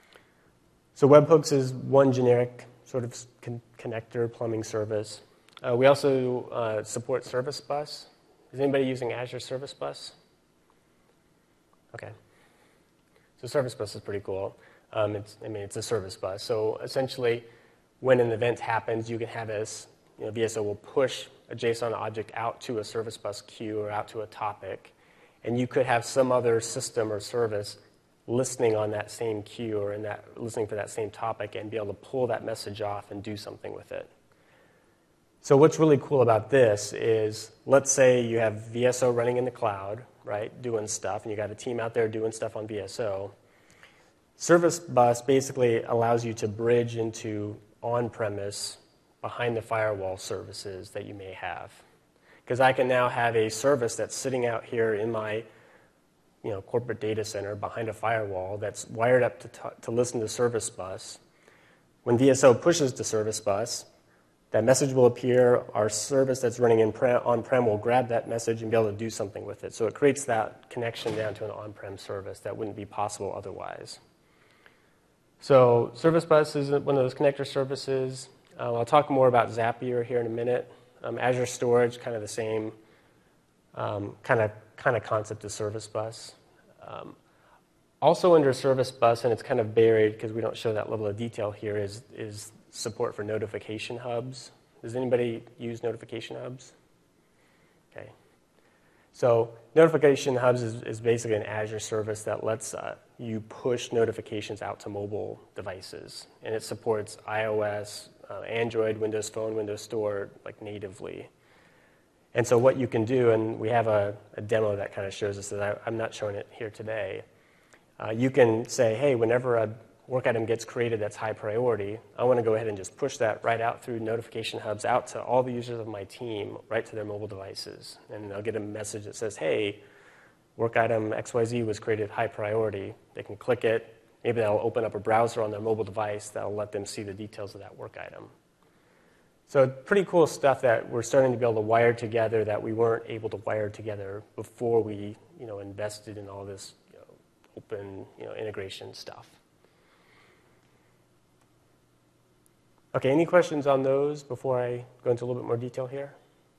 So webhooks is one generic sort of con- connector plumbing service. Uh, we also uh, support Service Bus. Is anybody using Azure Service Bus? Okay. So Service Bus is pretty cool. Um, it's, I mean, it's a service bus. So essentially, when an event happens, you can have this, you know, V S O will push a JSON object out to a Service Bus queue or out to a topic, and you could have some other system or service listening on that same queue or in that listening for that same topic and be able to pull that message off and do something with it. So what's really cool about this is, let's say you have V S O running in the cloud, right, doing stuff, and you got a team out there doing stuff on V S O. Service Bus basically allows you to bridge into on-premise, behind the firewall services that you may have. Because I can now have a service that's sitting out here in my you know, corporate data center behind a firewall that's wired up to, t- to listen to Service Bus. When V S O pushes to Service Bus, that message will appear. Our service that's running in pre- on-prem will grab that message and be able to do something with it. So it creates that connection down to an on-prem service that wouldn't be possible otherwise. So Service Bus is one of those connector services. Uh, I'll talk more about Zapier here in a minute. Um, Azure Storage, kind of the same um, kind of kind of concept as Service Bus. Um, also under Service Bus, and it's kind of buried because we don't show that level of detail here, is, is support for notification hubs. Does anybody use notification hubs? Okay. So notification hubs is, is basically an Azure service that lets uh, you push notifications out to mobile devices. And it supports iOS, uh, Android, Windows Phone, Windows Store, like natively. And so what you can do, and we have a, a demo that kind of shows us that I, I'm not showing it here today. Uh, you can say, hey, whenever a work item gets created that's high priority, I want to go ahead and just push that right out through notification hubs out to all the users of my team, right to their mobile devices. And they'll get a message that says, hey, work item X Y Z was created high priority. They can click it. Maybe they'll open up a browser on their mobile device that'll let them see the details of that work item. So pretty cool stuff that we're starting to be able to wire together that we weren't able to wire together before we, you know, invested in all this you know, open, you know, integration stuff. Okay, any questions on those before I go into a little bit more detail here?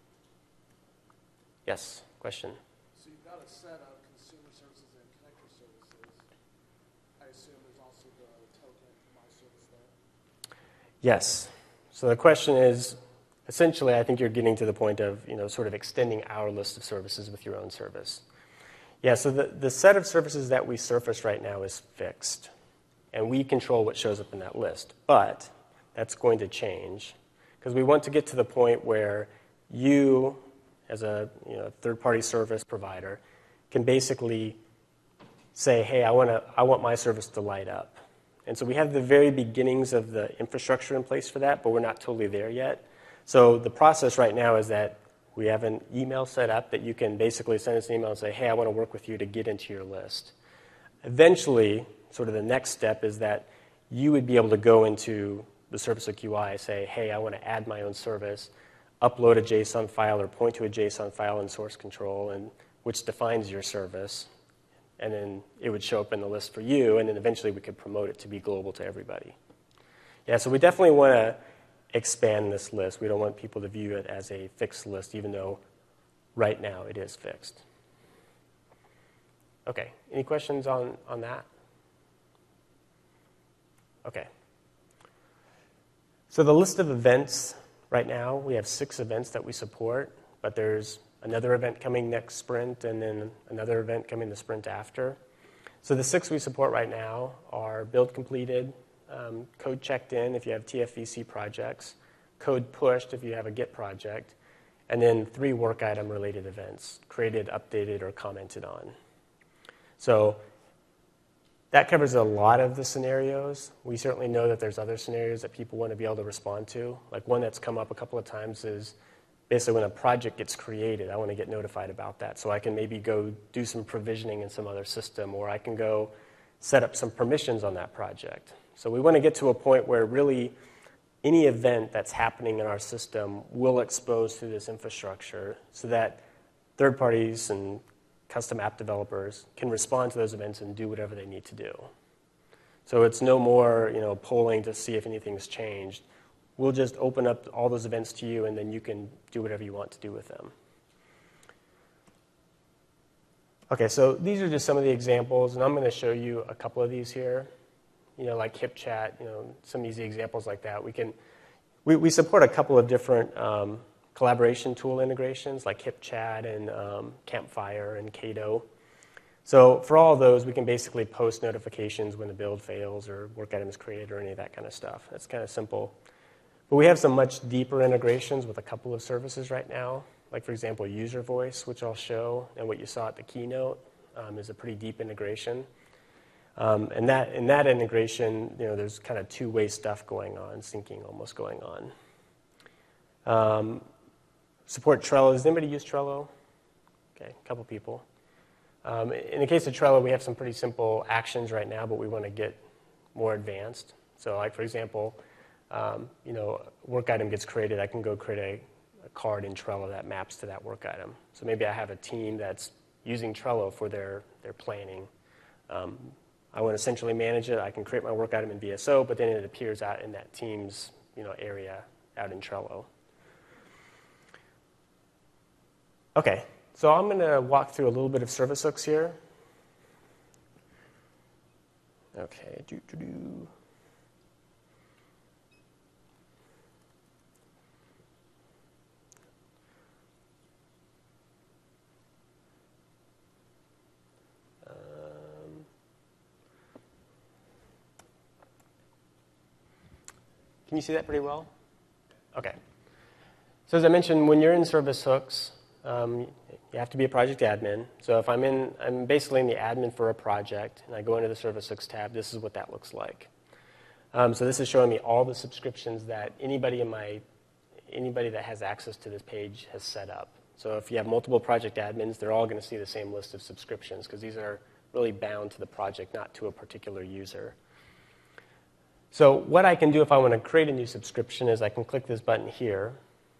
Yes, question. So you've got a set of consumer services and connector services. I assume there's also the token my service there. Yes. So the question is, essentially, I think you're getting to the point of, you know, sort of extending our list of services with your own service. Yeah, so the, the set of services that we surface right now is fixed, and we control what shows up in that list. But that's going to change, because we want to get to the point where you, as a you know, third-party service provider, can basically say, hey, I want to, I want my service to light up. And so we have the very beginnings of the infrastructure in place for that, but we're not totally there yet. So the process right now is that we have an email set up that you can basically send us an email and say, hey, I want to work with you to get into your list. Eventually, sort of the next step is that you would be able to go into the Service Hook U I, say, hey, I want to add my own service. upload a JSON file or point to a JSON file in source control, and which defines your service. And then it would show up in the list for you, and then eventually we could promote it to be global to everybody. Yeah, so we definitely want to expand this list. We don't want people to view it as a fixed list, even though right now it is fixed. Okay, any questions on, on that? Okay. So the list of events right now, we have six events that we support, but there's another event coming next sprint and then another event coming the sprint after. So the six we support right now are build completed, um, code checked in if you have T F V C projects, code pushed if you have a Git project, and then three work item related events, created, updated, or commented on. So that covers a lot of the scenarios. We certainly know that there's other scenarios that people want to be able to respond to. Like one that's come up a couple of times is basically when a project gets created, I want to get notified about that. So I can maybe go do some provisioning in some other system, or I can go set up some permissions on that project. So we want to get to a point where really any event that's happening in our system will expose through this infrastructure so that third parties and custom app developers can respond to those events and do whatever they need to do. So it's no more, you know, polling to see if anything's changed. We'll just open up all those events to you, and then you can do whatever you want to do with them. Okay, so these are just some of the examples, and I'm going to show you a couple of these here. You know, like HipChat, you know, some easy examples like that. We can, we, we support a couple of different um, collaboration tool integrations like HipChat and um, Campfire and Cato. So for all of those, we can basically post notifications when the build fails or work item is created or any of that kind of stuff. That's kind of simple. But we have some much deeper integrations with a couple of services right now. Like, for example, User Voice, which I'll show, and what you saw at the keynote um, is a pretty deep integration. Um, and that in that integration, you know, there's kind of two-way stuff going on, syncing almost going on. Um, support Trello. Does anybody use Trello? Okay, a couple people. Um, in the case of Trello, we have some pretty simple actions right now, but we want to get more advanced. So, like for example, um, you know, work item gets created. I can go create a, a card in Trello that maps to that work item. So maybe I have a team that's using Trello for their their planning. Um, I want to centrally manage it. I can create my work item in V S O, but then it appears out in that team's, you know, area out in Trello. Okay, so I'm going to walk through a little bit of service hooks here. Okay, do do do. Can you see that pretty well? Okay. So as I mentioned, when you're in service hooks, um, you have to be a project admin. So if I'm in, I'm basically in the admin for a project, and I go into the service hooks tab, this is what that looks like. Um, so this is showing me all the subscriptions that anybody in my, anybody that has access to this page has set up. So if you have multiple project admins, they're all going to see the same list of subscriptions because these are really bound to the project, not to a particular user. So what I can do if I want to create a new subscription is I can click this button here.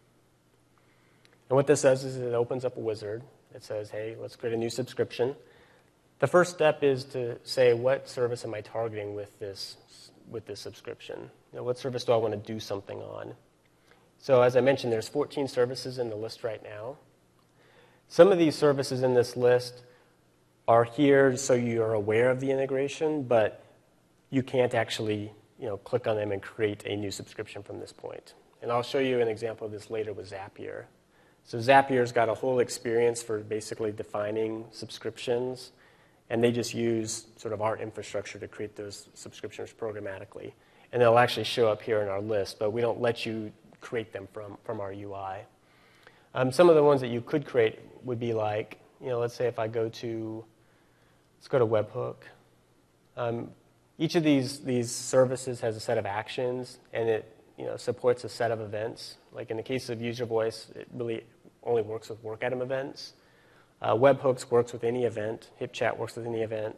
And what this does is it opens up a wizard. It says, hey, let's create a new subscription. The first step is to say, what service am I targeting with this, with this subscription? You know, what service do I want to do something on? So as I mentioned, there's fourteen services in the list right now. Some of these services in this list are here so you are aware of the integration, but you can't actually you know, click on them and create a new subscription from this point. And I'll show you an example of this later with Zapier. So Zapier's got a whole experience for basically defining subscriptions, and they just use sort of our infrastructure to create those subscriptions programmatically. And they'll actually show up here in our list, but we don't let you create them from, from our U I. Um, some of the ones that you could create would be like, you know, let's say if I go to, let's go to Webhook. Um, Each of these, these services has a set of actions, and it you know, supports a set of events. Like in the case of User Voice, it really only works with work item events. Uh, Webhooks works with any event. HipChat works with any event.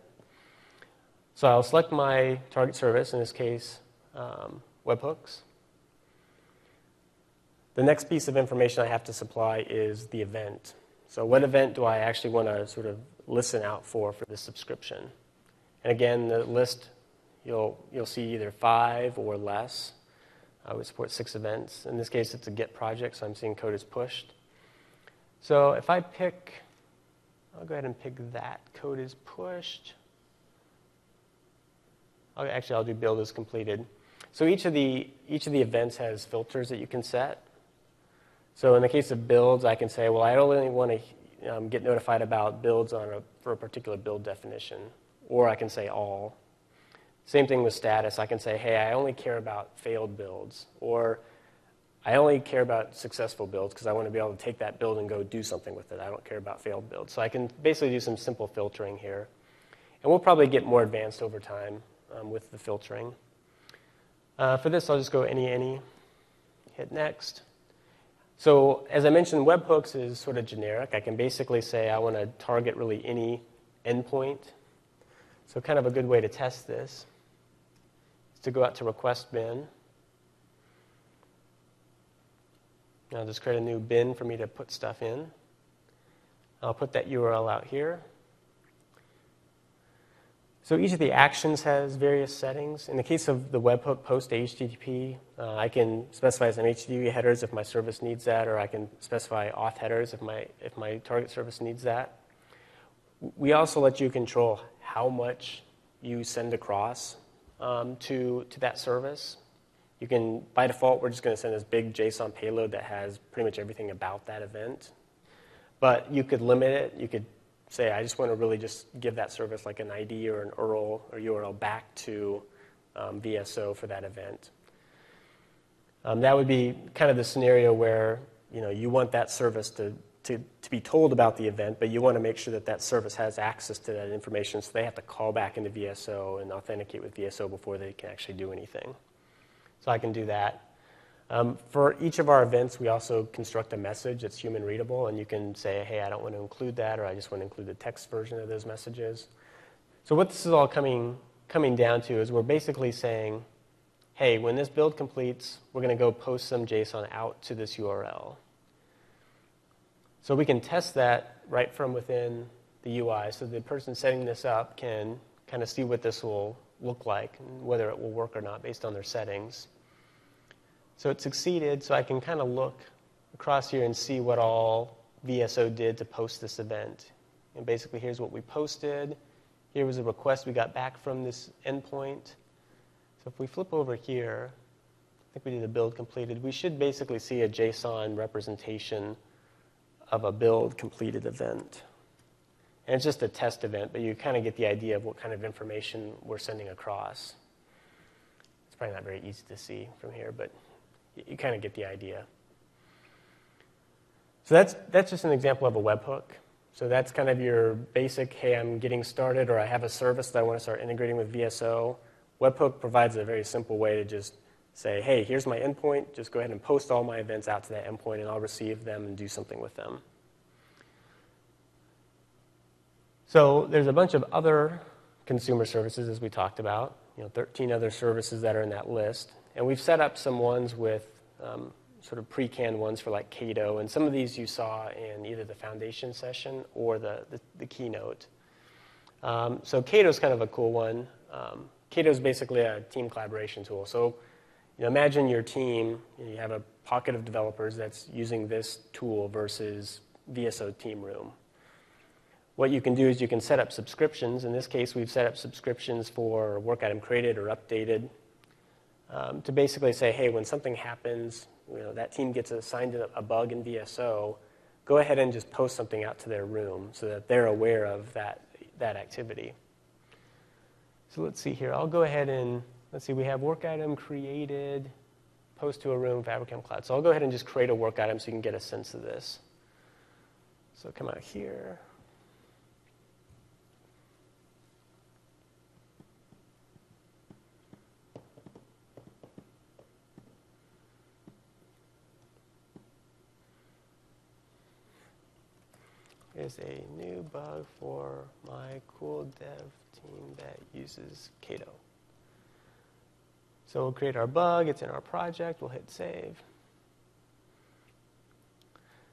So I'll select my target service, in this case, um, Webhooks. the next piece of information I have to supply is the event. So what event do I actually want to sort of listen out for for this subscription? And again, the list, you'll, you'll see either five or less. Uh, we support six events. In this case, it's a Git project, so I'm seeing code is pushed. So if I pick, I'll go ahead and pick that code is pushed. I'll, actually, I'll do build is completed. So each of the each of the events has filters that you can set. So in the case of builds, I can say, well, I only want to um, get notified about builds on a, for a particular build definition, or I can say all. Same thing with status. I can say, hey, I only care about failed builds, or I only care about successful builds because I want to be able to take that build and go do something with it. I don't care about failed builds. So I can basically do some simple filtering here. And we'll probably get more advanced over time um, with the filtering. Uh, for this, I'll just go any, any, hit next. So as I mentioned, webhooks is sort of generic. I can basically say I want to target really any endpoint. So kind of a good way to test this is to go out to request bin. I'll just create a new bin for me to put stuff in. I'll put that U R L out here. So each of the actions has various settings. In the case of the webhook post to H T T P, uh, I can specify some H T T P headers if my service needs that, or I can specify auth headers if my, if my target service needs that. We also let you control how much you send across um, to, to that service. You can, by default, we're just going to send this big JSON payload that has pretty much everything about that event. But you could limit it. You could say, I just want to really just give that service like an I D or an U R L or U R L back to um, V S O for that event. Um, that would be kind of the scenario where you know you want that service to, to, to be told about the event, but you want to make sure that that service has access to that information, so they have to call back into V S O and authenticate with V S O before they can actually do anything. So I can do that. Um, for each of our events, we also construct a message that's human readable, and you can say, hey, I don't want to include that, or I just want to include the text version of those messages. So what this is all coming, coming down to is we're basically saying, hey, when this build completes, we're going to go post some JSON out to this U R L. So we can test that right from within the U I, so the person setting this up can kind of see what this will look like and whether it will work or not based on their settings. So it succeeded, so I can kind of look across here and see what all V S O did to post this event. And basically, here's what we posted. Here was a request we got back from this endpoint. So if we flip over here, I think we did a build completed. We should basically see a JSON representation of a build completed event. And it's just a test event, but you kind of get the idea of what kind of information we're sending across. It's probably not very easy to see from here, but you kind of get the idea. So that's, that's just an example of a webhook. So that's kind of your basic, hey, I'm getting started, or I have a service that I want to start integrating with V S O. Webhook provides a very simple way to just say, hey, here's my endpoint. Just go ahead and post all my events out to that endpoint, and I'll receive them and do something with them. So there's a bunch of other consumer services, as we talked about, you know, thirteen other services that are in that list. And we've set up some ones with um, sort of pre-canned ones for like Cato. And some of these you saw in either the foundation session or the, the, the keynote. Um, so Cato is kind of a cool one. Um, Cato is basically a team collaboration tool. So you know, imagine your team, you have a pocket of developers that's using this tool versus V S O Team Room. What you can do is you can set up subscriptions. In this case, we've set up subscriptions for work item created or updated um, to basically say, hey, when something happens, you know, that team gets assigned a bug in V S O, go ahead and just post something out to their room so that they're aware of that, that activity. So let's see here. I'll go ahead and, let's see, we have work item created, post to a room, Fabricam Cloud. So I'll go ahead and just create a work item so you can get a sense of this. So come out here. Is a new bug for my cool dev team that uses Cato. So we'll create our bug. It's in our project. We'll hit save.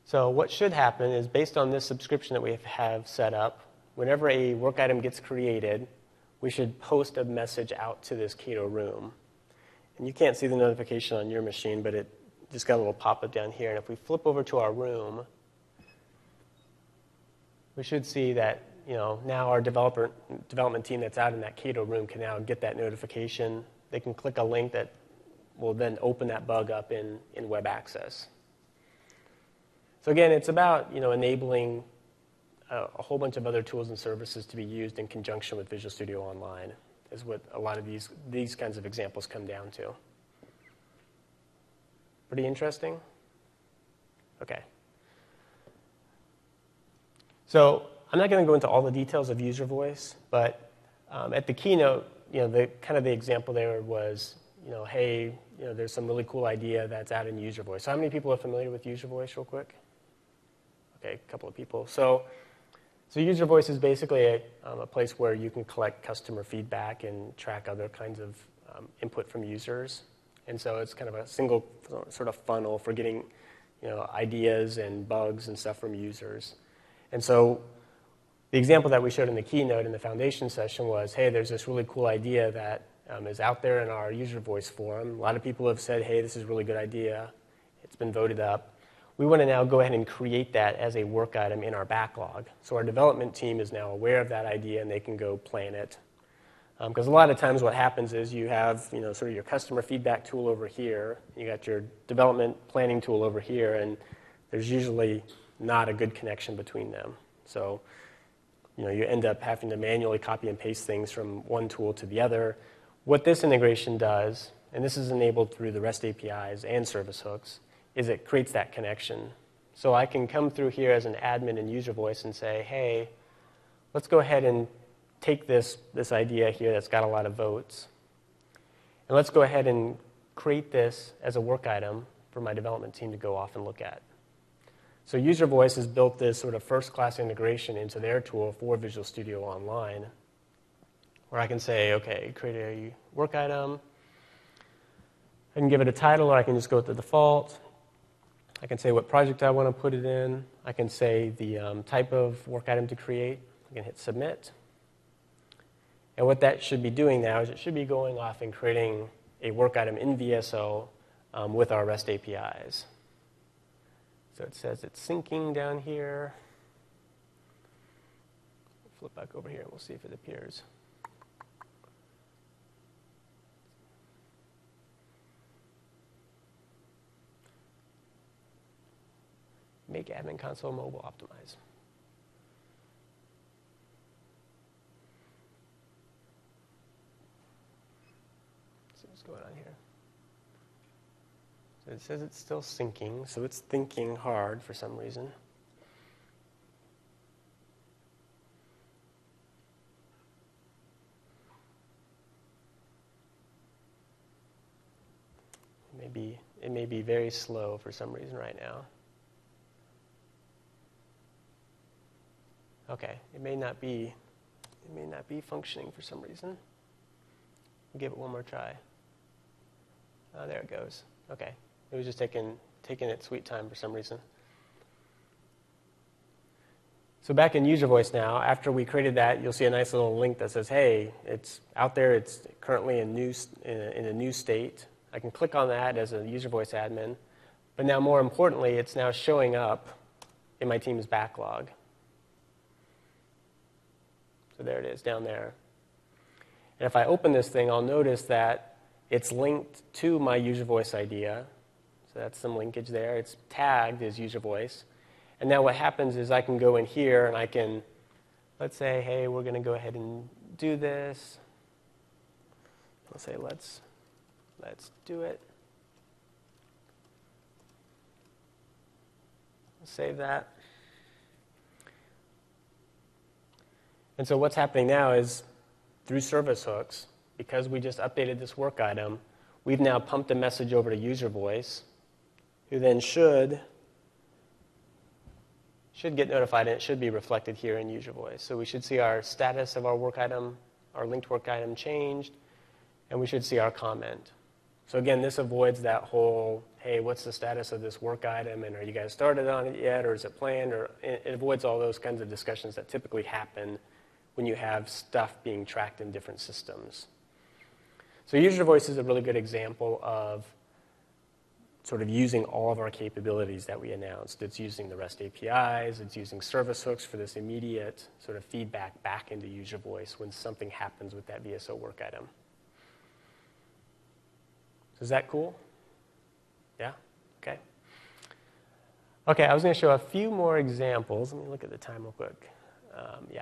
So what should happen is, based on this subscription that we have set up, whenever a work item gets created, we should post a message out to this Cato room. And you can't see the notification on your machine, but it just got a little pop-up down here. And if we flip over to our room, we should see that, you know, now our developer development team that's out in that Cato room can now get that notification. They can click a link that will then open that bug up in, in web access. So again, it's about, you know, enabling a, a whole bunch of other tools and services to be used in conjunction with Visual Studio Online, is what a lot of these, these kinds of examples come down to. Pretty interesting? Okay. So I'm not going to go into all the details of user voice, but um, at the keynote, you know, the kind of the example there was, you know, hey, you know, there's some really cool idea that's out in user voice. So how many people are familiar with user voice, real quick? Okay, a couple of people. So, so user voice is basically a, um, a place where you can collect customer feedback and track other kinds of um, input from users. And so it's kind of a single sort of funnel for getting, you know, ideas and bugs and stuff from users. And so the example that we showed in the keynote in the foundation session was, hey, there's this really cool idea that um, is out there in our user voice forum. A lot of people have said, hey, this is a really good idea. It's been voted up. We want to now go ahead and create that as a work item in our backlog. So our development team is now aware of that idea, and they can go plan it. Because um, a lot of times what happens is you have, you know, sort of your customer feedback tool over here. You got your development planning tool over here, and there's usually not a good connection between them. So, you know, you end up having to manually copy and paste things from one tool to the other. What this integration does, and this is enabled through the REST A P Is and service hooks, is it creates that connection. So I can come through here as an admin in user voice and say, hey, let's go ahead and take this, this idea here that's got a lot of votes, and let's go ahead and create this as a work item for my development team to go off and look at. So user voice has built this sort of first-class integration into their tool for Visual Studio Online, where I can say, okay, create a work item. I can give it a title, or I can just go with the default. I can say what project I want to put it in. I can say the um, type of work item to create. I can hit submit. And what that should be doing now is it should be going off and creating a work item in V S O um, with our REST A P Is. So it says it's syncing down here. Flip back over here and we'll see if it appears. Make admin console mobile optimize. Let's see what's going on here. So it says it's still syncing, so it's thinking hard for some reason. It may be, it may be very slow for some reason right now. Okay, it may not be, it may not be functioning for some reason. I'll give it one more try. Oh, there it goes. Okay, it was just taking taking its sweet time for some reason. So back in user voice now, after we created that, you'll see a nice little link that says, "Hey, it's out there. It's currently in new in a, in a new state." I can click on that as a user voice admin, but now more importantly, it's now showing up in my team's backlog. So there it is down there. And if I open this thing, I'll notice that it's linked to my user voice idea. So that's some linkage there. It's tagged as user voice. And now what happens is I can go in here and I can, let's say, hey, we're going to go ahead and do this. I'll say, let's, let's do it. Save that. And so what's happening now is through service hooks, because we just updated this work item, we've now pumped a message over to user voice, who then should, should get notified, and it should be reflected here in user voice. So we should see our status of our work item, our linked work item changed, and we should see our comment. So again, this avoids that whole, hey, what's the status of this work item, and are you guys started on it yet, or is it planned? Or it, it avoids all those kinds of discussions that typically happen when you have stuff being tracked in different systems. So user voice is a really good example of sort of using all of our capabilities that we announced. It's using the REST A P Is, it's using service hooks for this immediate sort of feedback back into user voice when something happens with that V S O work item. So is that cool? Yeah? Okay. Okay, I was going to show a few more examples. Let me look at the time real quick. Um, yeah.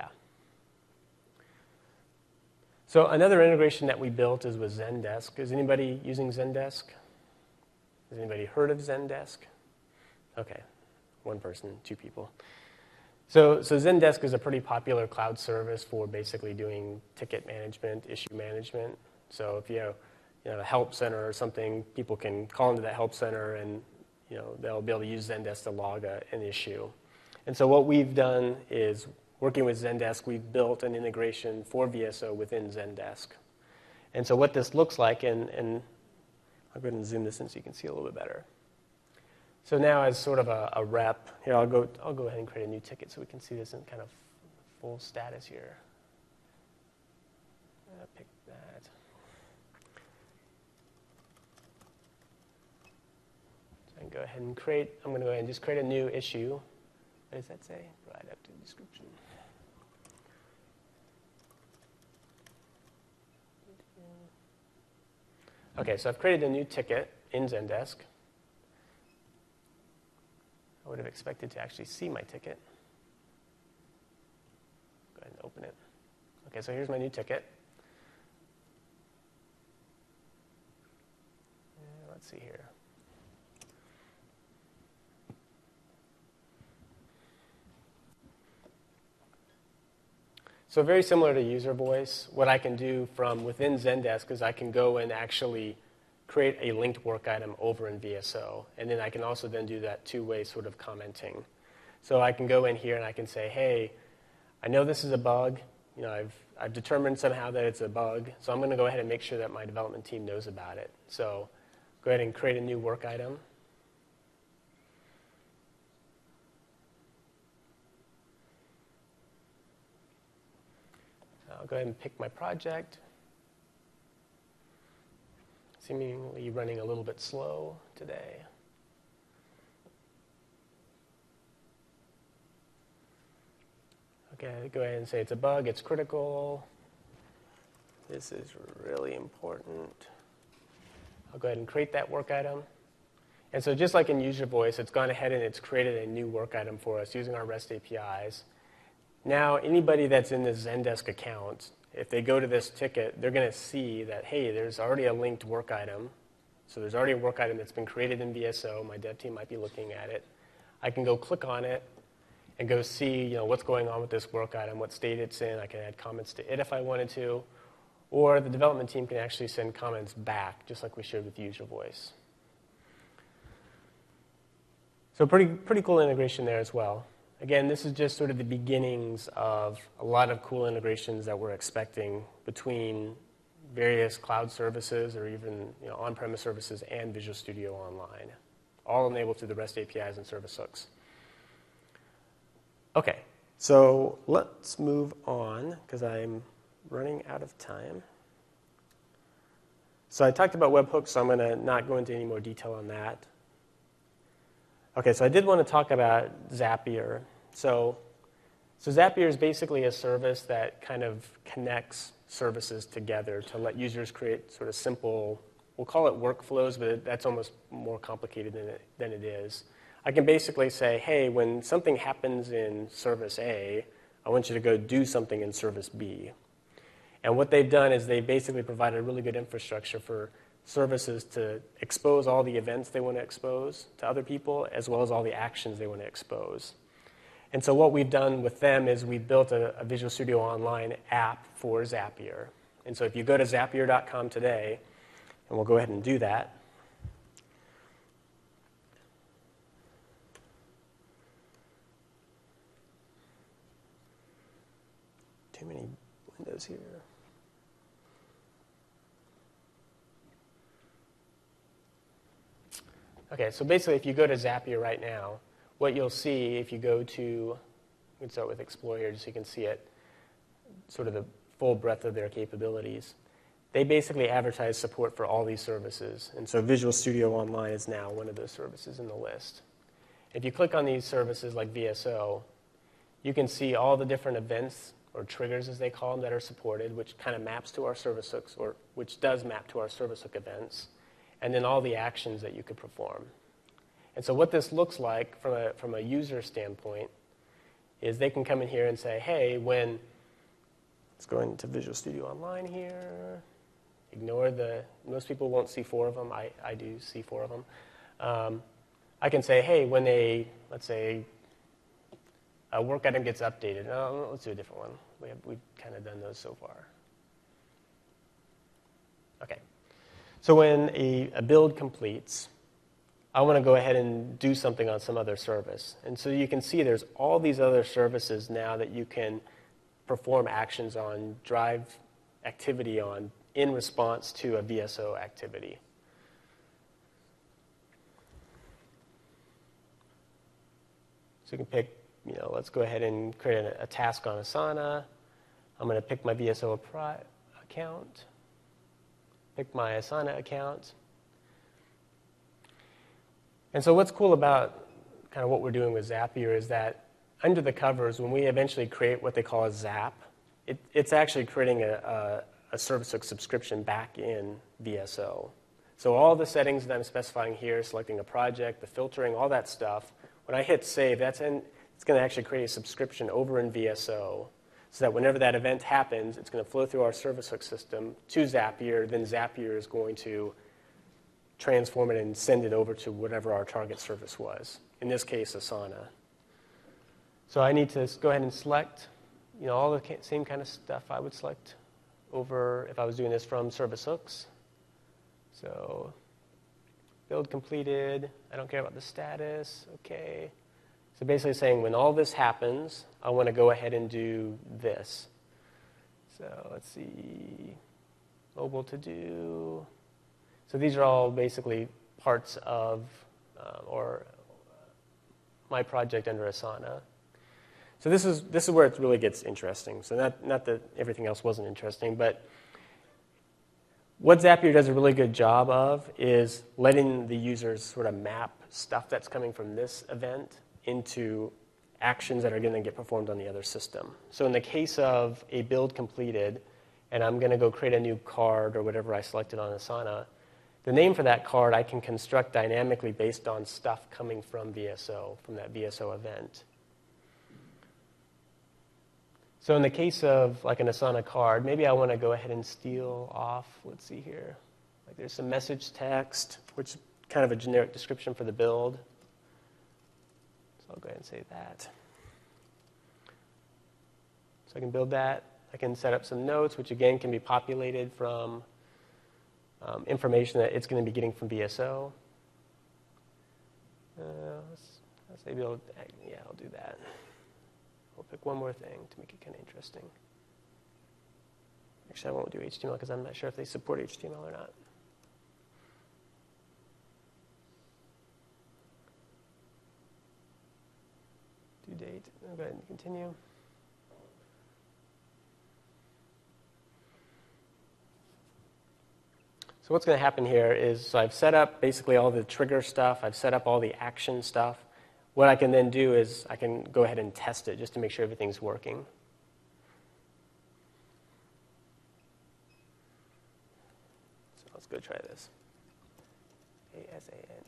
So another integration that we built is with Zendesk. Is anybody using Zendesk? Has anybody heard of Zendesk? Okay, one person, two people. So, so Zendesk is a pretty popular cloud service for basically doing ticket management, issue management. So if you have you know, a help center or something, people can call into that help center and you know, they'll be able to use Zendesk to log a, an issue. And so what we've done is, working with Zendesk, we've built an integration for V S O within Zendesk. And so what this looks like, and, and I'll go ahead and zoom this in so you can see a little bit better. So now as sort of a, a rep, here I'll go, I'll go ahead and create a new ticket so we can see this in kind of full status here. Uh, pick that. So I can go ahead and create, I'm going to go ahead and just create a new issue. What does that say? Provide up to the description. Okay, so I've created a new ticket in Zendesk. I would have expected to actually see my ticket. Go ahead and open it. Okay, so here's my new ticket. Uh, let's see here. So very similar to user voice, what I can do from within Zendesk is I can go and actually create a linked work item over in V S O. And then I can also then do that two-way sort of commenting. So I can go in here and I can say, hey, I know this is a bug. You know, I've, I've determined somehow that it's a bug. So I'm going to go ahead and make sure that my development team knows about it. So go ahead and create a new work item. I'll go ahead and pick my project. Seemingly running a little bit slow today. Okay, go ahead and say it's a bug, it's critical. This is really important. I'll go ahead and create that work item. And so just like in user voice, it's gone ahead and it's created a new work item for us using our REST A P Is. Now, anybody that's in this Zendesk account, if they go to this ticket, they're going to see that, hey, there's already a linked work item. So there's already a work item that's been created in V S O. My dev team might be looking at it. I can go click on it and go see you know, what's going on with this work item, what state it's in. I can add comments to it if I wanted to. Or the development team can actually send comments back, just like we showed with user voice. So pretty, pretty cool integration there as well. Again, this is just sort of the beginnings of a lot of cool integrations that we're expecting between various cloud services or even you know, on-premise services and Visual Studio Online, all enabled through the REST A P Is and service hooks. Okay, so let's move on because I'm running out of time. So I talked about webhooks, so I'm going to not go into any more detail on that. Okay, so I did want to talk about Zapier. So, so Zapier is basically a service that kind of connects services together to let users create sort of simple, we'll call it workflows, but that's almost more complicated than it, than it is. I can basically say, hey, when something happens in service A, I want you to go do something in service B. And what they've done is they basically provided a really good infrastructure for services to expose all the events they want to expose to other people, as well as all the actions they want to expose. And so what we've done with them is we've built a, a Visual Studio Online app for Zapier. And so if you go to zapier dot com today, and we'll go ahead and do that. Too many windows here. Okay, so basically if you go to Zapier right now, what you'll see if you go to, we can start with Explore here just so you can see it, sort of the full breadth of their capabilities. They basically advertise support for all these services. And so Visual Studio Online is now one of those services in the list. If you click on these services like V S O, you can see all the different events or triggers, as they call them, that are supported, which kind of maps to our service hooks, or which does map to our service hook events, and then all the actions that you could perform. And so what this looks like from a, from a user standpoint is they can come in here and say, hey, when, let's go into Visual Studio Online here, ignore the, most people won't see four of them. I, I do see four of them. Um, I can say, hey, when a, let's say, a work item gets updated. Oh, let's do a different one. We have, we've kind of done those so far. Okay. So when a, a build completes, I want to go ahead and do something on some other service. And so you can see there's all these other services now that you can perform actions on, drive activity on, in response to a V S O activity. So you can pick, you know, let's go ahead and create a, a task on Asana. I'm going to pick my V S O account, pick my Asana account. And so what's cool about kind of what we're doing with Zapier is that under the covers, when we eventually create what they call a Zap, it, it's actually creating a, a, a service hook subscription back in V S O. So all the settings that I'm specifying here, selecting a project, the filtering, all that stuff, when I hit save, that's in, it's going to actually create a subscription over in V S O so that whenever that event happens, it's going to flow through our service hook system to Zapier. Then Zapier is going to transform it and send it over to whatever our target service was. In this case, Asana. So I need to go ahead and select, you know, all the same kind of stuff I would select over if I was doing this from service hooks. So build completed. I don't care about the status. Okay. So basically saying when all this happens, I want to go ahead and do this. So let's see, mobile to do. So these are all basically parts of uh, or my project under Asana. So this is this is where it really gets interesting. So not not that everything else wasn't interesting, but what Zapier does a really good job of is letting the users sort of map stuff that's coming from this event into actions that are going to get performed on the other system. So in the case of a build completed, and I'm going to go create a new card or whatever I selected on Asana, the name for that card I can construct dynamically based on stuff coming from V S O, from that V S O event. So in the case of like an Asana card, maybe I want to go ahead and steal off, let's see here, like there's some message text, which is kind of a generic description for the build. So I'll go ahead and say that. So I can build that. I can set up some notes, which again can be populated from um, information that it's going to be getting from V S O. Uh, let's, let's maybe I'll, yeah, I'll do that. We'll pick one more thing to make it kind of interesting. Actually, I won't do H T M L because I'm not sure if they support H T M L or not. Due date. I'll go ahead and continue. So what's going to happen here is so I've set up basically all the trigger stuff. I've set up all the action stuff. What I can then do is I can go ahead and test it just to make sure everything's working. So let's go try this. A S A N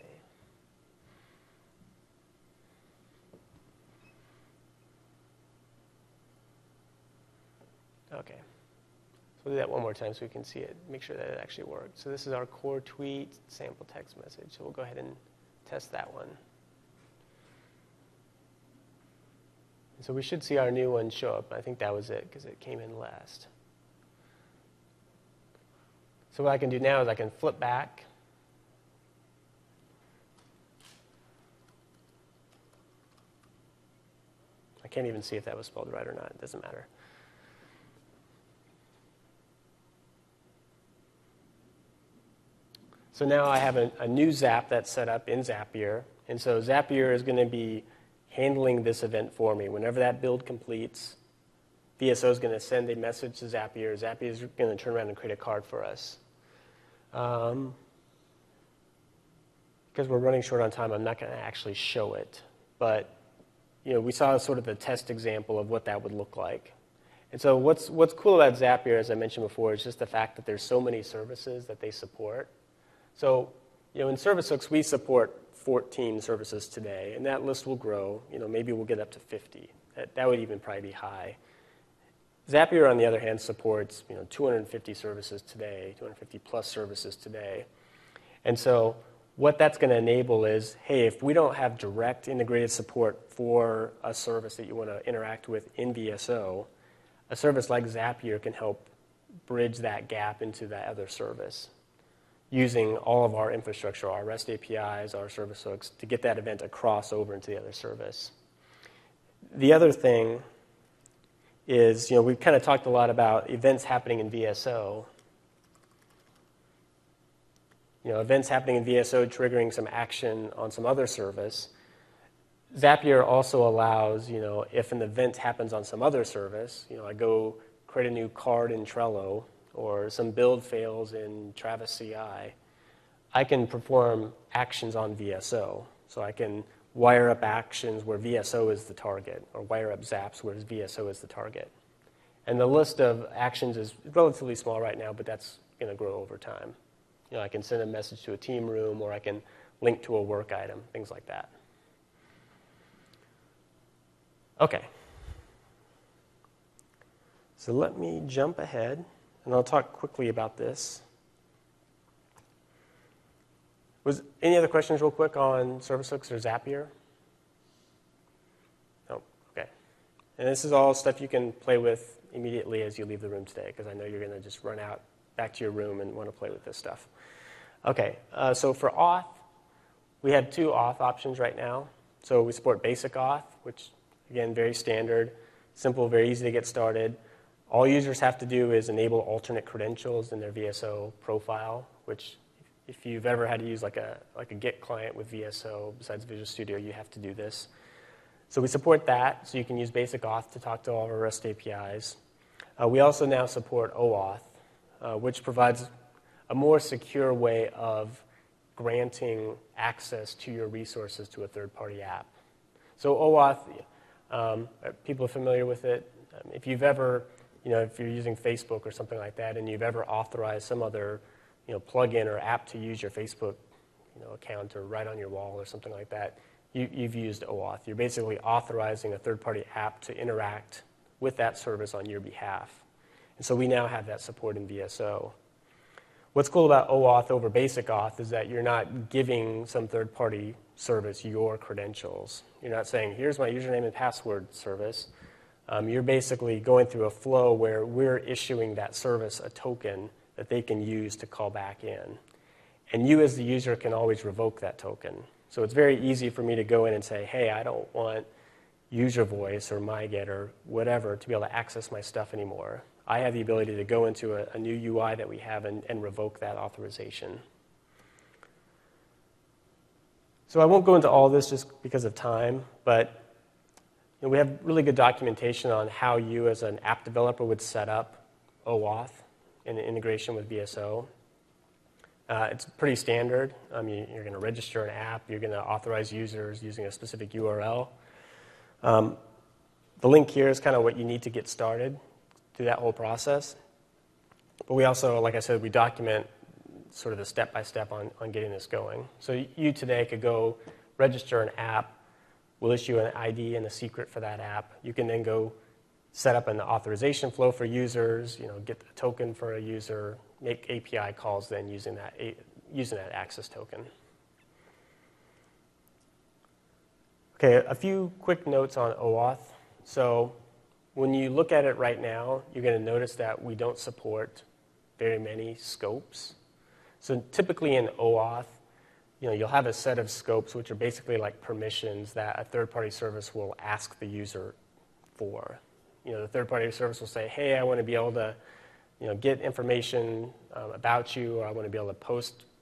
A. Okay. So we'll do that one more time so we can see it, make sure that it actually worked. So this is our core tweet sample text message. So we'll go ahead and test that one. So we should see our new one show up. I think that was it because it came in last. So what I can do now is I can flip back. I can't even see if that was spelled right or not. It doesn't matter. So now I have a, a new Zap that's set up in Zapier. And so Zapier is going to be handling this event for me. Whenever that build completes, V S O is going to send a message to Zapier. Zapier is going to turn around and create a card for us. Um, because we're running short on time, I'm not going to actually show it. But you know, we saw sort of the test example of what that would look like. And so what's, what's cool about Zapier, as I mentioned before, is just the fact that there's so many services that they support. So you know, in ServiceHooks, we support fourteen services today, and that list will grow. You know, maybe we'll get up to fifty. That, that would even probably be high. Zapier, on the other hand, supports you know, two hundred fifty services today, two hundred fifty plus services today. And so what that's going to enable is, hey, if we don't have direct integrated support for a service that you want to interact with in V S O, a service like Zapier can help bridge that gap into that other service using all of our infrastructure, our REST A P Is, our service hooks, to get that event across over into the other service. The other thing is, you know, we've kind of talked a lot about events happening in V S O. You know, events happening in V S O triggering some action on some other service. Zapier also allows, you know, if an event happens on some other service, you know, I go create a new card in Trello or some build fails in Travis C I, I can perform actions on V S O. So I can wire up actions where V S O is the target, or wire up zaps where V S O is the target. And the list of actions is relatively small right now, but that's going to grow over time. You know, I can send a message to a team room, or I can link to a work item, things like that. Okay. So let me jump ahead, and I'll talk quickly about this. Was any other questions real quick on ServiceHooks or Zapier? No, okay. And this is all stuff you can play with immediately as you leave the room today, because I know you're going to just run out back to your room and want to play with this stuff. Okay, uh, so for auth, we have two auth options right now. So we support basic auth, which, again, very standard, simple, very easy to get started. All users have to do is enable alternate credentials in their V S O profile, which if you've ever had to use like a, like a Git client with V S O besides Visual Studio, you have to do this. So we support that, so you can use basic auth to talk to all of our REST A P Is. Uh, we also now support OAuth, uh, which provides a more secure way of granting access to your resources to a third-party app. So OAuth, um, people are familiar with it. Um, if you've ever, you know, if you're using Facebook or something like that, and you've ever authorized some other, you know, plugin or app to use your Facebook, you know, account or right on your wall or something like that, you, you've used OAuth. You're basically authorizing a third-party app to interact with that service on your behalf. And so we now have that support in V S O. What's cool about OAuth over basic auth is that you're not giving some third-party service your credentials. You're not saying, here's my username and password service. Um, you're basically going through a flow where we're issuing that service a token that they can use to call back in. And you as the user can always revoke that token. So it's very easy for me to go in and say, hey, I don't want user voice or MyGet or whatever to be able to access my stuff anymore. I have the ability to go into a, a new U I that we have and, and revoke that authorization. So I won't go into all this just because of time, but you know, we have really good documentation on how you as an app developer would set up OAuth in integration with V S O. Uh, it's pretty standard. Um, you, you're going to register an app. You're going to authorize users using a specific U R L. Um, the link here is kind of what you need to get started through that whole process. But we also, like I said, we document sort of the step-by-step on, on getting this going. So you today could go register an app. We'll issue an I D and a secret for that app. You can then go set up an authorization flow for users, you know, get a token for a user, make A P I calls then using that, using that access token. Okay, a few quick notes on OAuth. So when you look at it right now, you're going to notice that we don't support very many scopes. So typically in OAuth, you know, you'll have a set of scopes which are basically like permissions that a third-party service will ask the user for. You know, the third-party service will say, hey, I want to be able to, you know, get information um, about you, or I want to be able to post, you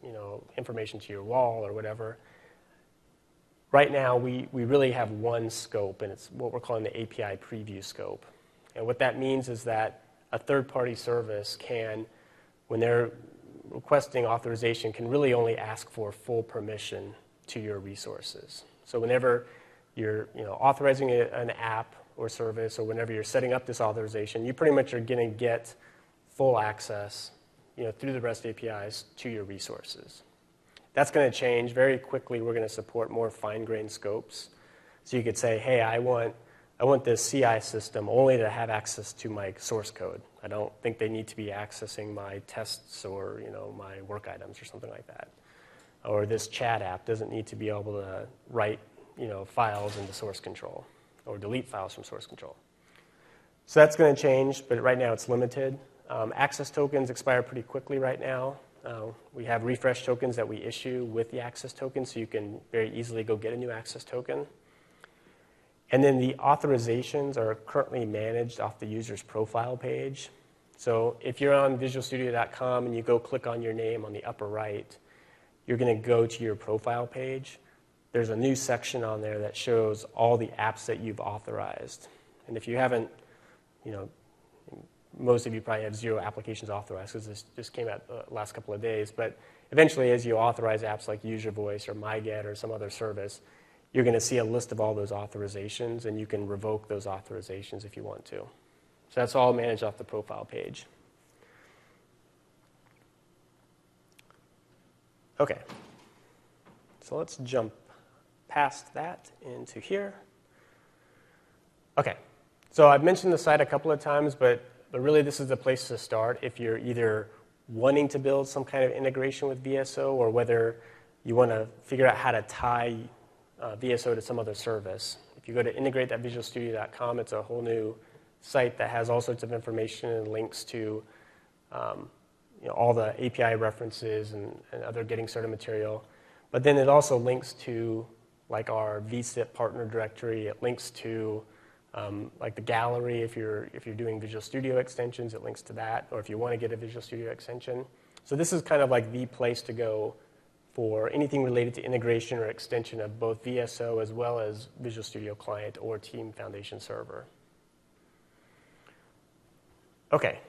you know, information to your wall or whatever. Right now, we, we really have one scope, and it's what we're calling the A P I preview scope. And what that means is that a third-party service can, when they're requesting authorization, can really only ask for full permission to your resources. So whenever you're you know, authorizing a, an app or service, or whenever you're setting up this authorization, you pretty much are going to get full access you know, through the REST A P Is to your resources. That's going to change very quickly. We're going to support more fine-grained scopes. So you could say, hey, I want, I want this C I system only to have access to my source code. I don't think they need to be accessing my tests or you know, my work items or something like that. Or this chat app doesn't need to be able to write you know, files into source control or delete files from source control. So that's going to change, but right now it's limited. Um, access tokens expire pretty quickly right now. Uh, we have refresh tokens that we issue with the access token, so you can very easily go get a new access token. And then the authorizations are currently managed off the user's profile page. So if you're on Visual Studio dot com and you go click on your name on the upper right, you're going to go to your profile page. There's a new section on there that shows all the apps that you've authorized. And if you haven't, you know, most of you probably have zero applications authorized because this just came out the last couple of days. But eventually, as you authorize apps like Use Your Voice or MyGet or some other service, you're going to see a list of all those authorizations, and you can revoke those authorizations if you want to. So that's all managed off the profile page. OK. So let's jump past that into here. OK. So I've mentioned the site a couple of times, but But really, this is the place to start if you're either wanting to build some kind of integration with V S O or whether you want to figure out how to tie uh, V S O to some other service. If you go to integrate dot visual studio dot com, it's a whole new site that has all sorts of information and links to um, you know, all the A P I references and, and other getting started material. But then it also links to like our V S I P partner directory. It links to Um, like the gallery, if you're, if you're doing Visual Studio extensions, it links to that, or if you want to get a Visual Studio extension. So this is kind of like the place to go for anything related to integration or extension of both V S O as well as Visual Studio Client or Team Foundation Server. OK.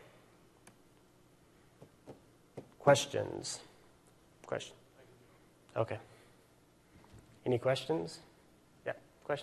Questions? Question? OK. Any questions? Yeah, question?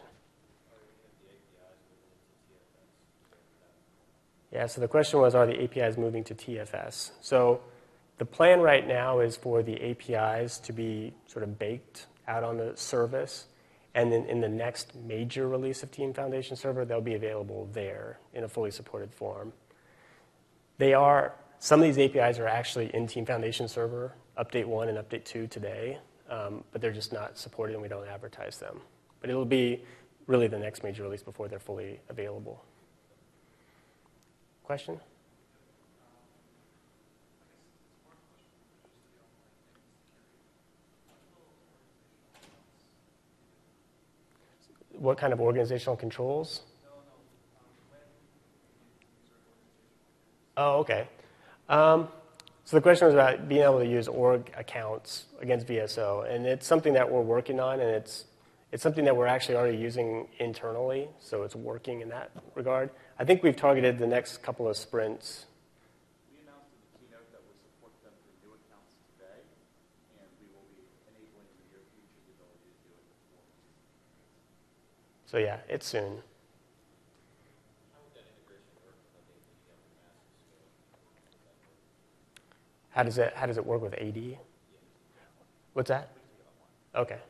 Yeah, so the question was, are the A P Is moving to T F S? So the plan right now is for the A P Is to be sort of baked out on the service. And then in the next major release of Team Foundation Server, they'll be available there in a fully supported form. They are, some of these A P Is are actually in Team Foundation Server, Update one and Update two today, um, but they're just not supported and we don't advertise them. But it'll be really the next major release before they're fully available. Question? What kind of organizational controls? Oh, OK. Um, so the question was about being able to use org accounts against V S O. And it's something that we're working on, and it's, it's something that we're actually already using internally. So it's working in that regard. I think we've targeted the next couple of sprints. We announced in the keynote that we'll support them for new accounts today, and we will be enabling in the near future the ability to do it for existing. So yeah, it's soon. How would that integration work with the A D on the massive scale? How does it, how does it work with A D? Yeah. What's that? We can take it offline. OK.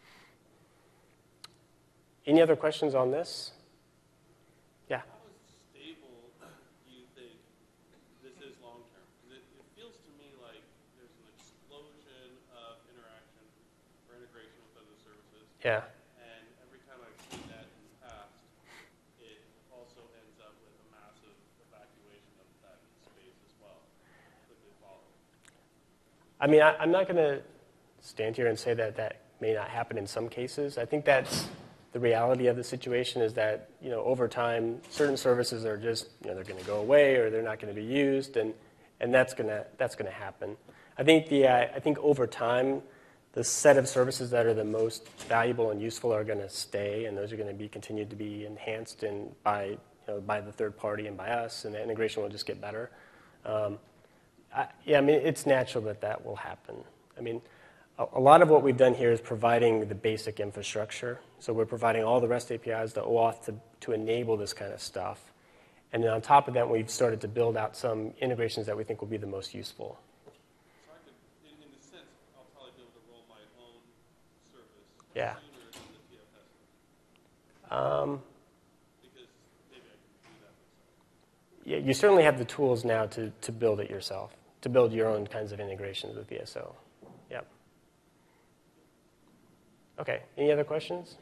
Any other questions on this? Yeah. How stable do you think this is long term? Because it, it feels to me like there's an explosion of interaction or integration with other services. Yeah. And every time I've seen that in the past, it also ends up with a massive evacuation of that space as well, quickly following. I mean, I, I'm not going to stand here and say that that may not happen in some cases. I think that's the reality of the situation is that, you know, over time, certain services are just, you know, they're going to go away or they're not going to be used, and, and that's going to that's going to happen. I think the uh, I think over time, the set of services that are the most valuable and useful are going to stay, and those are going to be continued to be enhanced and by you know, by the third party and by us, and the integration will just get better. Um, I, yeah, I mean it's natural that that will happen. I mean, a, a lot of what we've done here is providing the basic infrastructure. So we're providing all the REST A P Is, the OAuth to to enable this kind of stuff, and then on top of that, we've started to build out some integrations that we think will be the most useful. So I could, in, in a sense, I'll probably be able to roll my own service Yeah. sooner than the T F S. Um, Because maybe I can do that myself. Yeah, you certainly have the tools now to, to build it yourself, to build your own kinds of integrations with V S O. Yep. Okay, any other questions?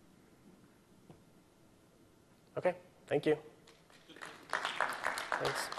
Okay, thank you. Thanks.